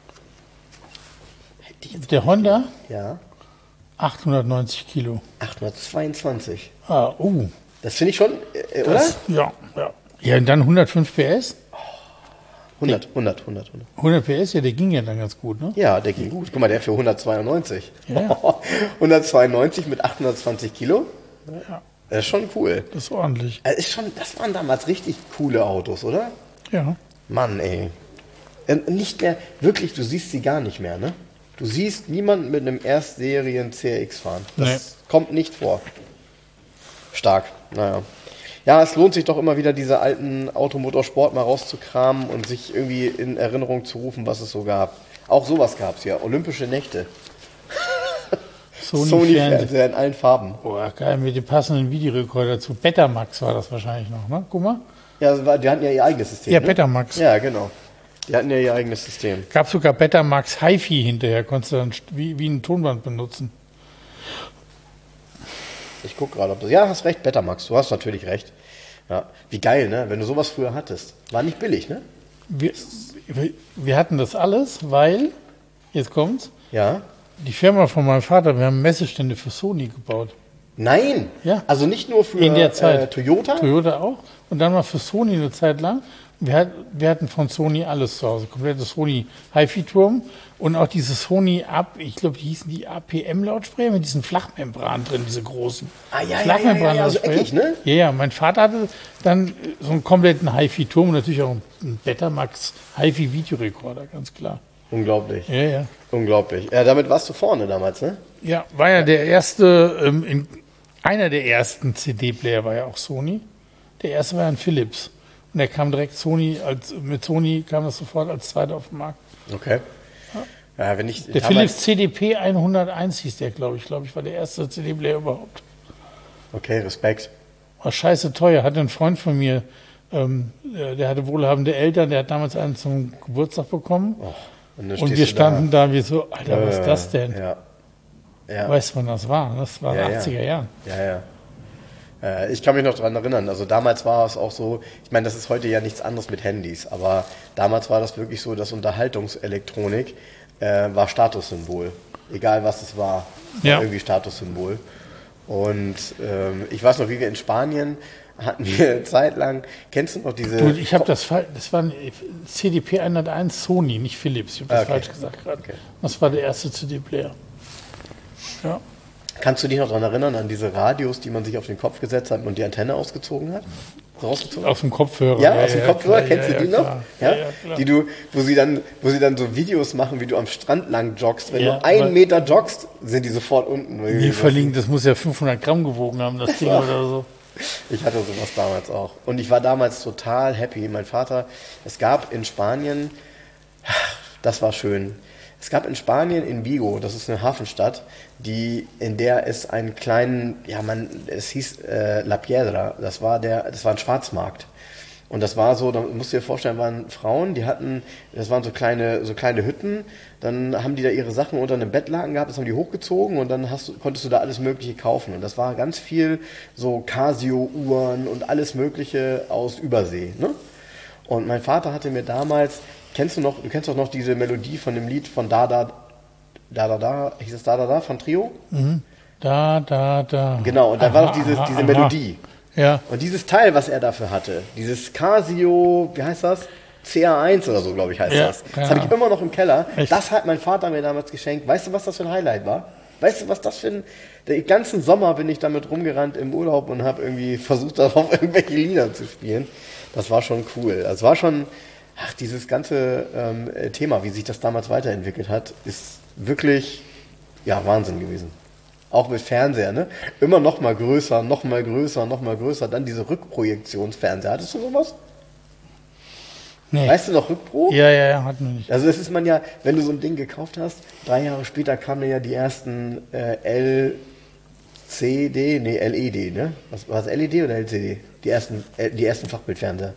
Der Honda? Ja. 890 Kilo. 822. Ah, Das finde ich schon, oder? Ja. Ja, und dann 105 PS? 100. 100 PS, ja, der ging ja dann ganz gut, ne? Ja, der ging gut. Guck mal, der für 192. Ja. 192 mit 820 Kilo? Ja. Das ist schon cool. Das ist ordentlich. Das waren damals richtig coole Autos, oder? Ja. Mann, ey. Nicht mehr, wirklich, du siehst sie gar nicht mehr, ne? Du siehst niemanden mit einem Erstserien CRX fahren. Das kommt nicht vor. Stark, naja. Ja, es lohnt sich doch immer wieder, diese alten Automotorsport mal rauszukramen und sich irgendwie in Erinnerung zu rufen, was es so gab. Auch sowas gab es ja, Olympische Nächte. Sony-Fernseher in allen Farben. Boah, geil, mit dem passenden Videorekorder zu. Betamax war das wahrscheinlich noch, ne? Guck mal. Ja, die hatten ja ihr eigenes System. Ja, ne? Betamax. Ja, genau. Die hatten ja ihr eigenes System. Gab sogar Betamax HiFi hinterher, konntest du dann wie ein Tonband benutzen. Ich gucke gerade, ob das... Ja, hast recht, Betamax, du hast natürlich recht. Ja. Wie geil, ne? Wenn du sowas früher hattest. War nicht billig, ne? Wir hatten das alles, weil, jetzt kommt's, ja. Die Firma von meinem Vater, wir haben Messestände für Sony gebaut. Nein? Ja. Also nicht nur für in der Zeit. Toyota? Toyota auch. Und dann mal für Sony eine Zeit lang. Wir hatten von Sony alles zu Hause. Komplettes Sony HiFi-Turm und auch diese Sony ich glaube, die hießen die APM-Lautsprecher mit diesen Flachmembranen drin, diese großen. Ja, so eckig, ne? Ja, mein Vater hatte dann so einen kompletten HiFi-Turm und natürlich auch einen Betamax HiFi-Videorekorder, ganz klar. Unglaublich. Ja. Unglaublich. Ja, damit warst du vorne damals, ne? Ja, war ja der erste, einer der ersten CD-Player war ja auch Sony. Der erste war ja ein Philips. Und der kam direkt mit Sony kam das sofort als zweiter auf den Markt. Okay. Ja, der Philips CDP 101 hieß der, glaube ich, war der erste CD-Player überhaupt. Okay, Respekt. War scheiße teuer. Hatte ein Freund von mir, der hatte wohlhabende Eltern, der hat damals einen zum Geburtstag bekommen. Und wir standen da wie so, Alter, was ist das denn? Ja. Weißt du, wann das war? Das war 80er Jahren. Ja. Ich kann mich noch daran erinnern, also damals war es auch so, ich meine, das ist heute ja nichts anderes mit Handys, aber damals war das wirklich so, dass Unterhaltungselektronik war Statussymbol. Egal was es war irgendwie Statussymbol. Und ich weiß noch, wie wir in Spanien hatten wir eine Zeit lang, kennst du noch diese... Du, ich habe das war ein CDP 101 Sony, nicht Philips, ich habe das falsch gesagt gerade. Okay. Das war der erste CD-Player. Ja. Kannst du dich noch daran erinnern, an diese Radios, die man sich auf den Kopf gesetzt hat und die Antenne ausgezogen hat? Aus dem Kopfhörer. Ja, aus dem Kopfhörer, klar, kennst du die noch? Klar. Ja, klar. Wo sie dann so Videos machen, wie du am Strand lang joggst. Wenn du 1 Meter joggst, sind die sofort unten. Nee, verlinken, das muss ja 500 Gramm gewogen haben, das Ding oder so. Ich hatte sowas damals auch. Und ich war damals total happy. Mein Vater, es gab in Spanien, das war schön, es gab in Spanien, in Vigo, das ist eine Hafenstadt, in der es einen kleinen, es hieß La Piedra, das war ein Schwarzmarkt. Und das war so, da musst du dir vorstellen, waren Frauen, das waren so kleine Hütten, dann haben die da ihre Sachen unter einem Bettlaken gehabt, das haben die hochgezogen und dann konntest du da alles Mögliche kaufen. Und das war ganz viel so Casio-Uhren und alles Mögliche aus Übersee, ne? Und mein Vater hatte mir damals, du kennst doch noch diese Melodie von dem Lied von hieß es Da von Trio? Mhm. Da. Genau, und da war doch diese Melodie. Ja. Und dieses Teil, was er dafür hatte, dieses Casio, wie heißt das? CA1 oder so, glaube ich, heißt das. Das habe ich immer noch im Keller. Echt? Das hat mein Vater mir damals geschenkt. Weißt du, was das für ein Highlight war? Weißt du, was das für ein... Den ganzen Sommer bin ich damit rumgerannt im Urlaub und habe irgendwie versucht, darauf irgendwelche Lieder zu spielen. Das war schon cool. Das war schon... dieses ganze Thema, wie sich das damals weiterentwickelt hat, ist wirklich, Wahnsinn gewesen. Auch mit Fernseher, ne? Immer noch mal größer, noch mal größer, noch mal größer. Dann diese Rückprojektionsfernseher. Hattest du sowas? Nee. Weißt du noch Rückpro? Ja, hatten wir nicht. Also das ist man ja, wenn du so ein Ding gekauft hast, 3 Jahre später kamen ja die ersten LED, ne? War es LED oder LCD? Die ersten Flachbildfernseher.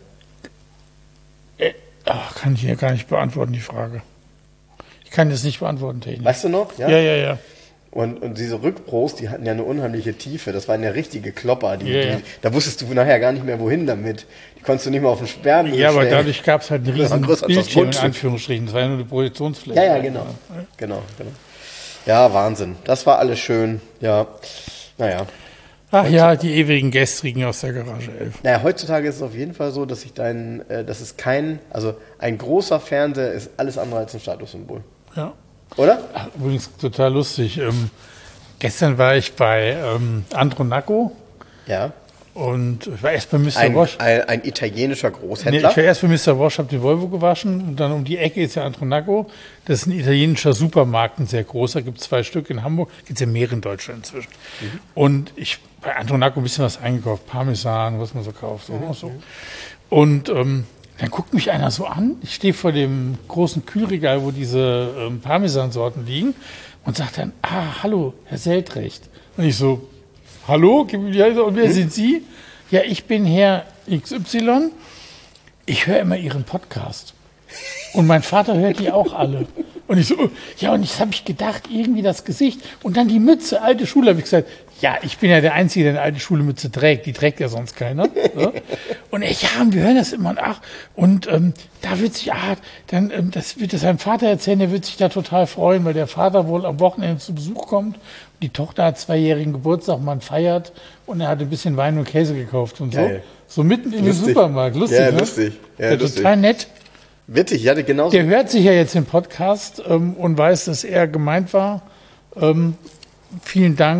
Kann ich ja gar nicht beantworten, die Frage. Ich kann das nicht beantworten, technisch. Weißt du noch? Ja. Und diese Rückpros, die hatten ja eine unheimliche Tiefe. Das waren ja richtige Klopper. Ja. Da wusstest du nachher gar nicht mehr, wohin damit. Die konntest du nicht mehr auf den Sperrmüll stellen. Ja, aber dadurch gab es halt einen riesen Bildschirm, in Anführungsstrichen. Das war ja nur die Projektionsfläche. Ja, genau. Ja, Wahnsinn. Das war alles schön. Ja, naja. Ach ja, die ewigen Gestrigen aus der Garage 11. Naja, heutzutage ist es auf jeden Fall so, dass ein großer Fernseher ist alles andere als ein Statussymbol. Ja. Oder? Ach, übrigens total lustig. Gestern war ich bei Andronaco. Ja. Und ich war erst bei Mr. Wosch. Ein italienischer Großhändler. Nee, ich war erst bei Mr. Wosch, habe den Volvo gewaschen und dann um die Ecke ist ja Andronaco. Das ist ein italienischer Supermarkt, ein sehr großer, gibt 2 Stück in Hamburg, gibt es ja mehrere in Deutschland inzwischen. Und ich bei Andronaco ein bisschen was eingekauft, Parmesan, was man so kauft. So. Und dann guckt mich einer so an, ich stehe vor dem großen Kühlregal, wo diese Parmesansorten liegen und sagt dann, hallo, Herr Seldrecht. Und ich so, hallo, und wer sind Sie? Ja, ich bin Herr XY. Ich höre immer Ihren Podcast. Und mein Vater hört die auch alle. Und ich so, ja, und jetzt habe ich gedacht, irgendwie das Gesicht. Und dann die Mütze, alte Schule, habe ich gesagt, ja, ich bin ja der Einzige, der eine alte Schulemütze trägt. Die trägt ja sonst keiner. So. Und wir hören das immer. Und da wird sich, das wird seinem Vater erzählen, der wird sich da total freuen, weil der Vater wohl am Wochenende zu Besuch kommt. Die Tochter hat 2-jährigen Geburtstag, man feiert und er hat ein bisschen Wein und Käse gekauft und Geil. So mitten in den Supermarkt. Lustig, ja, ne? lustig. Ja, lustig. Total nett. Witzig, ja, genauso. Der hört sich ja jetzt den Podcast und weiß, dass er gemeint war. Vielen Dank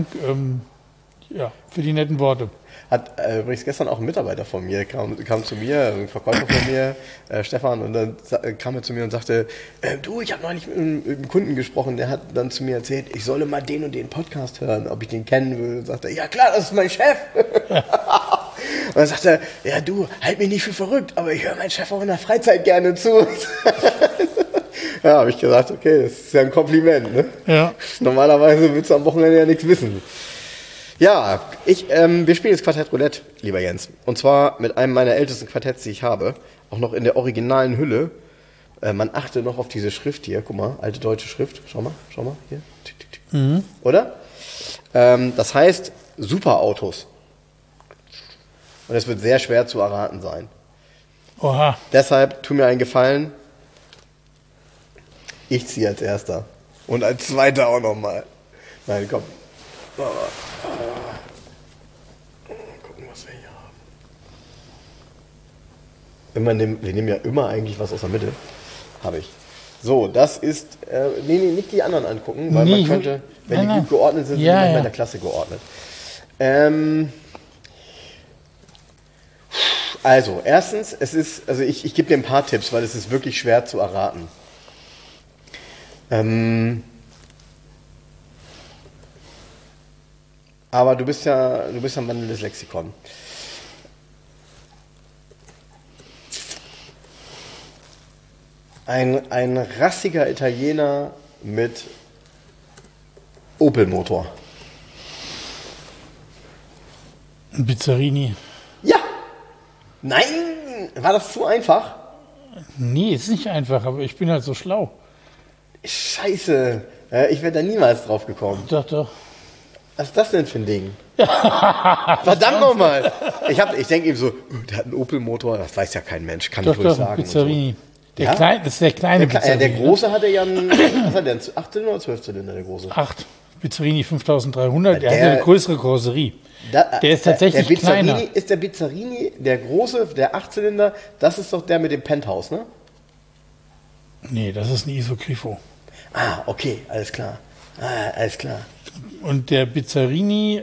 für die netten Worte. Hat übrigens gestern auch ein Mitarbeiter von mir, kam zu mir, ein Verkäufer von mir, Stefan, und dann kam er zu mir und sagte, du, ich habe neulich mit einem Kunden gesprochen, der hat dann zu mir erzählt, ich solle mal den und den Podcast hören, ob ich den kennen will. Und sagte, ja klar, das ist mein Chef. Und dann sagte er, ja du, halt mich nicht für verrückt, aber ich höre meinen Chef auch in der Freizeit gerne zu. Ja, habe ich gesagt, okay, das ist ja ein Kompliment. Ne? Ja. Normalerweise willst du am Wochenende ja nichts wissen. Ja, wir spielen jetzt Quartett Roulette, lieber Jens. Und zwar mit einem meiner ältesten Quartetts, die ich habe. Auch noch in der originalen Hülle. Man achte noch auf diese Schrift hier. Guck mal, alte deutsche Schrift. Schau mal, hier. Tick, tick, tick. Mhm. Oder? Das heißt Superautos. Und es wird sehr schwer zu erraten sein. Oha. Deshalb tu mir einen Gefallen. Ich ziehe als Erster. Und als Zweiter auch nochmal. Nein, komm. Gucken, was wir hier haben. Wir nehmen ja immer eigentlich was aus der Mitte. Habe ich. So, das ist... nicht die anderen angucken, weil man könnte, wenn die gut geordnet sind, sind die manchmal in der Klasse geordnet. Also, erstens, ich gebe dir ein paar Tipps, weil es ist wirklich schwer zu erraten. Aber du bist ja ein wandelndes Lexikon. Ein rassiger Italiener mit Opel-Motor. Ein Bizzarini. Ja! Nein! War das zu einfach? Nee, ist nicht einfach, aber ich bin halt so schlau. Scheiße! Ich wäre da niemals drauf gekommen. Doch. Was ist das denn für ein Ding? Verdammt nochmal! Ich denke eben so, der hat einen Opel-Motor, das weiß ja kein Mensch, kann ich wohl sagen. Bizzarini. So. Das ist der kleine Bizzarini. Der große hatte ja einen, was hat der, einen 8-Zylinder oder 12-Zylinder, der große? 8. Bizzarini 5300, der hat eine größere Karosserie. Der ist tatsächlich kleiner. Ist der Bizzarini, der große, der 8-Zylinder, das ist doch der mit dem Penthouse, ne? Nee, das ist ein Isogrifo. Ah, okay, alles klar. Und der Bizzarini,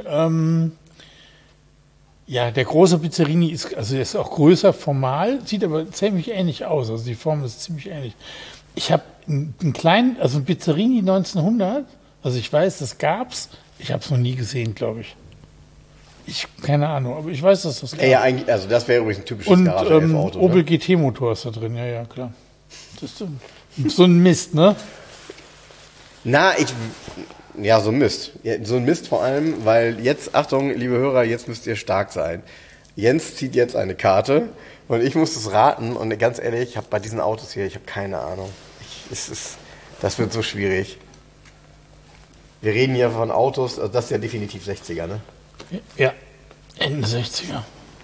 der große Bizzarini ist auch größer formal, sieht aber ziemlich ähnlich aus. Also die Form ist ziemlich ähnlich. Ich habe einen kleinen, also ein Bizzarini 1900, also ich weiß, das gab's. Ich habe es noch nie gesehen, glaube ich. Keine Ahnung, aber ich weiß, dass das gab. Ja, eigentlich, also das wäre übrigens ein typisches Garage-Auto. Opel GT-Motor ist da drin, ja, klar. Das ist so ein Mist, ne? So ein Mist. Ja, so ein Mist vor allem, weil jetzt, Achtung, liebe Hörer, jetzt müsst ihr stark sein. Jens zieht jetzt eine Karte und ich muss es raten und ganz ehrlich, ich habe bei diesen Autos hier, ich habe keine Ahnung. Das wird so schwierig. Wir reden hier von Autos, also das ist ja definitiv 60er, ne? Ja, Ende 60er.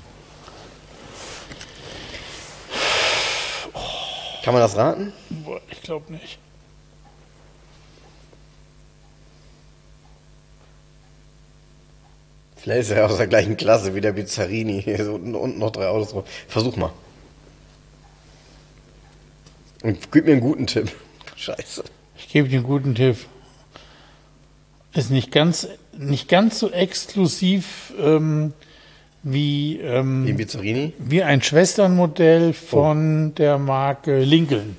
Kann man das raten? Boah, ich glaube nicht. Vielleicht ist er aus der gleichen Klasse wie der Bizzarini. Hier so unten noch 3 Autos drauf. Versuch mal. Und gib mir einen guten Tipp. Scheiße. Ich gebe dir einen guten Tipp. Ist nicht ganz so exklusiv wie ein Bizzarini? Wie ein Schwesternmodell von der Marke Lincoln.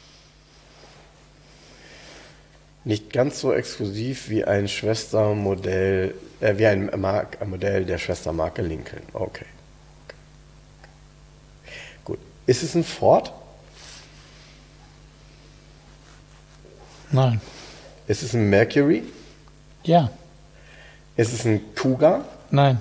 Nicht ganz so exklusiv wie ein Schwestermodell, wie ein Modell der Schwestermarke Lincoln. Okay. Gut. Ist es ein Ford? Nein. Ist es ein Mercury? Ja. Ist es ein Cougar? Nein.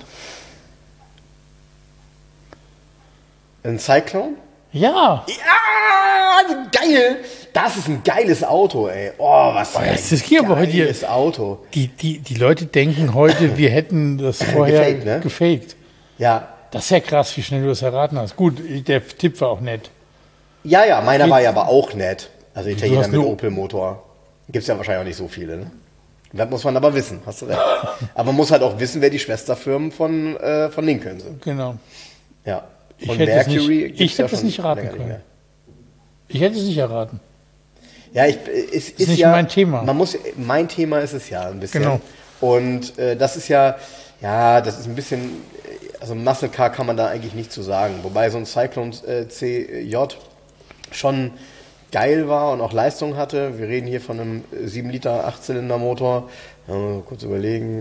Ein Cyclone? Ja. Ja, geil. Das ist ein geiles Auto, ey. Oh, was für ein geiles Auto. Die Leute denken heute, wir hätten das vorher gefaked. Ja. Das ist ja krass, wie schnell du das erraten hast. Gut, der Tipp war auch nett. Ja, meiner war ja aber auch nett. Also Italiener mit Opel-Motor. Gibt es ja wahrscheinlich auch nicht so viele, ne? Das muss man aber wissen, hast du recht. Aber man muss halt auch wissen, wer die Schwesterfirmen von Lincoln sind. Genau. Ja. Und Mercury ich hätte es nicht raten können. Ich hätte es nicht erraten. Ja, es ist nicht ja mein Thema. Mein Thema ist es ja ein bisschen. Genau. Und das ist das ist ein bisschen, also Muscle Car kann man da eigentlich nicht zu sagen. Wobei so ein Cyclone CJ schon geil war und auch Leistung hatte. Wir reden hier von einem 7 Liter 8-Zylinder-Motor. Kurz überlegen.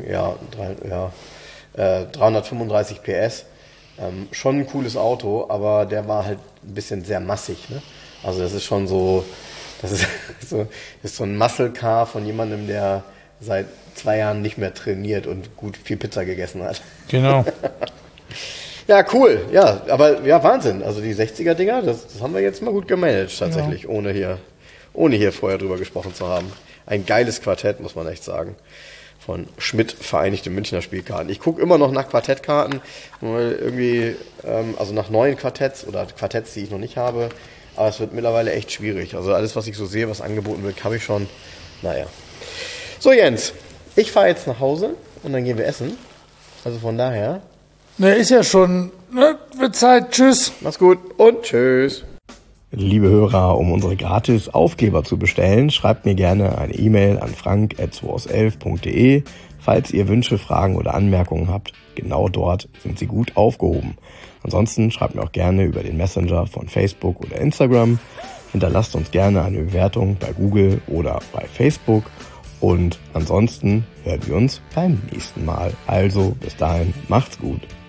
335 PS. Schon ein cooles Auto, aber der war halt ein bisschen sehr massig. Ne? Also das ist schon so, das ist so ein Muscle Car von jemandem, der seit 2 Jahren nicht mehr trainiert und gut viel Pizza gegessen hat. Genau. Ja, cool. Ja, aber ja, Wahnsinn. Also die 60er-Dinger, das haben wir jetzt mal gut gemanagt tatsächlich, ja. ohne hier vorher drüber gesprochen zu haben. Ein geiles Quartett, muss man echt sagen. Von Schmidt Vereinigte Münchner Spielkarten. Ich gucke immer noch nach Quartettkarten, weil irgendwie, also nach neuen Quartetts oder Quartetts, die ich noch nicht habe. Aber es wird mittlerweile echt schwierig. Also alles, was ich so sehe, was angeboten wird, habe ich schon. Naja. So, Jens, ich fahre jetzt nach Hause und dann gehen wir essen. Also von daher. Ne, ist ja schon, ne, wird Zeit. Tschüss. Mach's gut und tschüss. Liebe Hörer, um unsere gratis Aufkleber zu bestellen, schreibt mir gerne eine E-Mail an frank@2aus11.de. Falls ihr Wünsche, Fragen oder Anmerkungen habt, genau dort sind sie gut aufgehoben. Ansonsten schreibt mir auch gerne über den Messenger von Facebook oder Instagram. Hinterlasst uns gerne eine Bewertung bei Google oder bei Facebook. Und ansonsten hören wir uns beim nächsten Mal. Also bis dahin, macht's gut.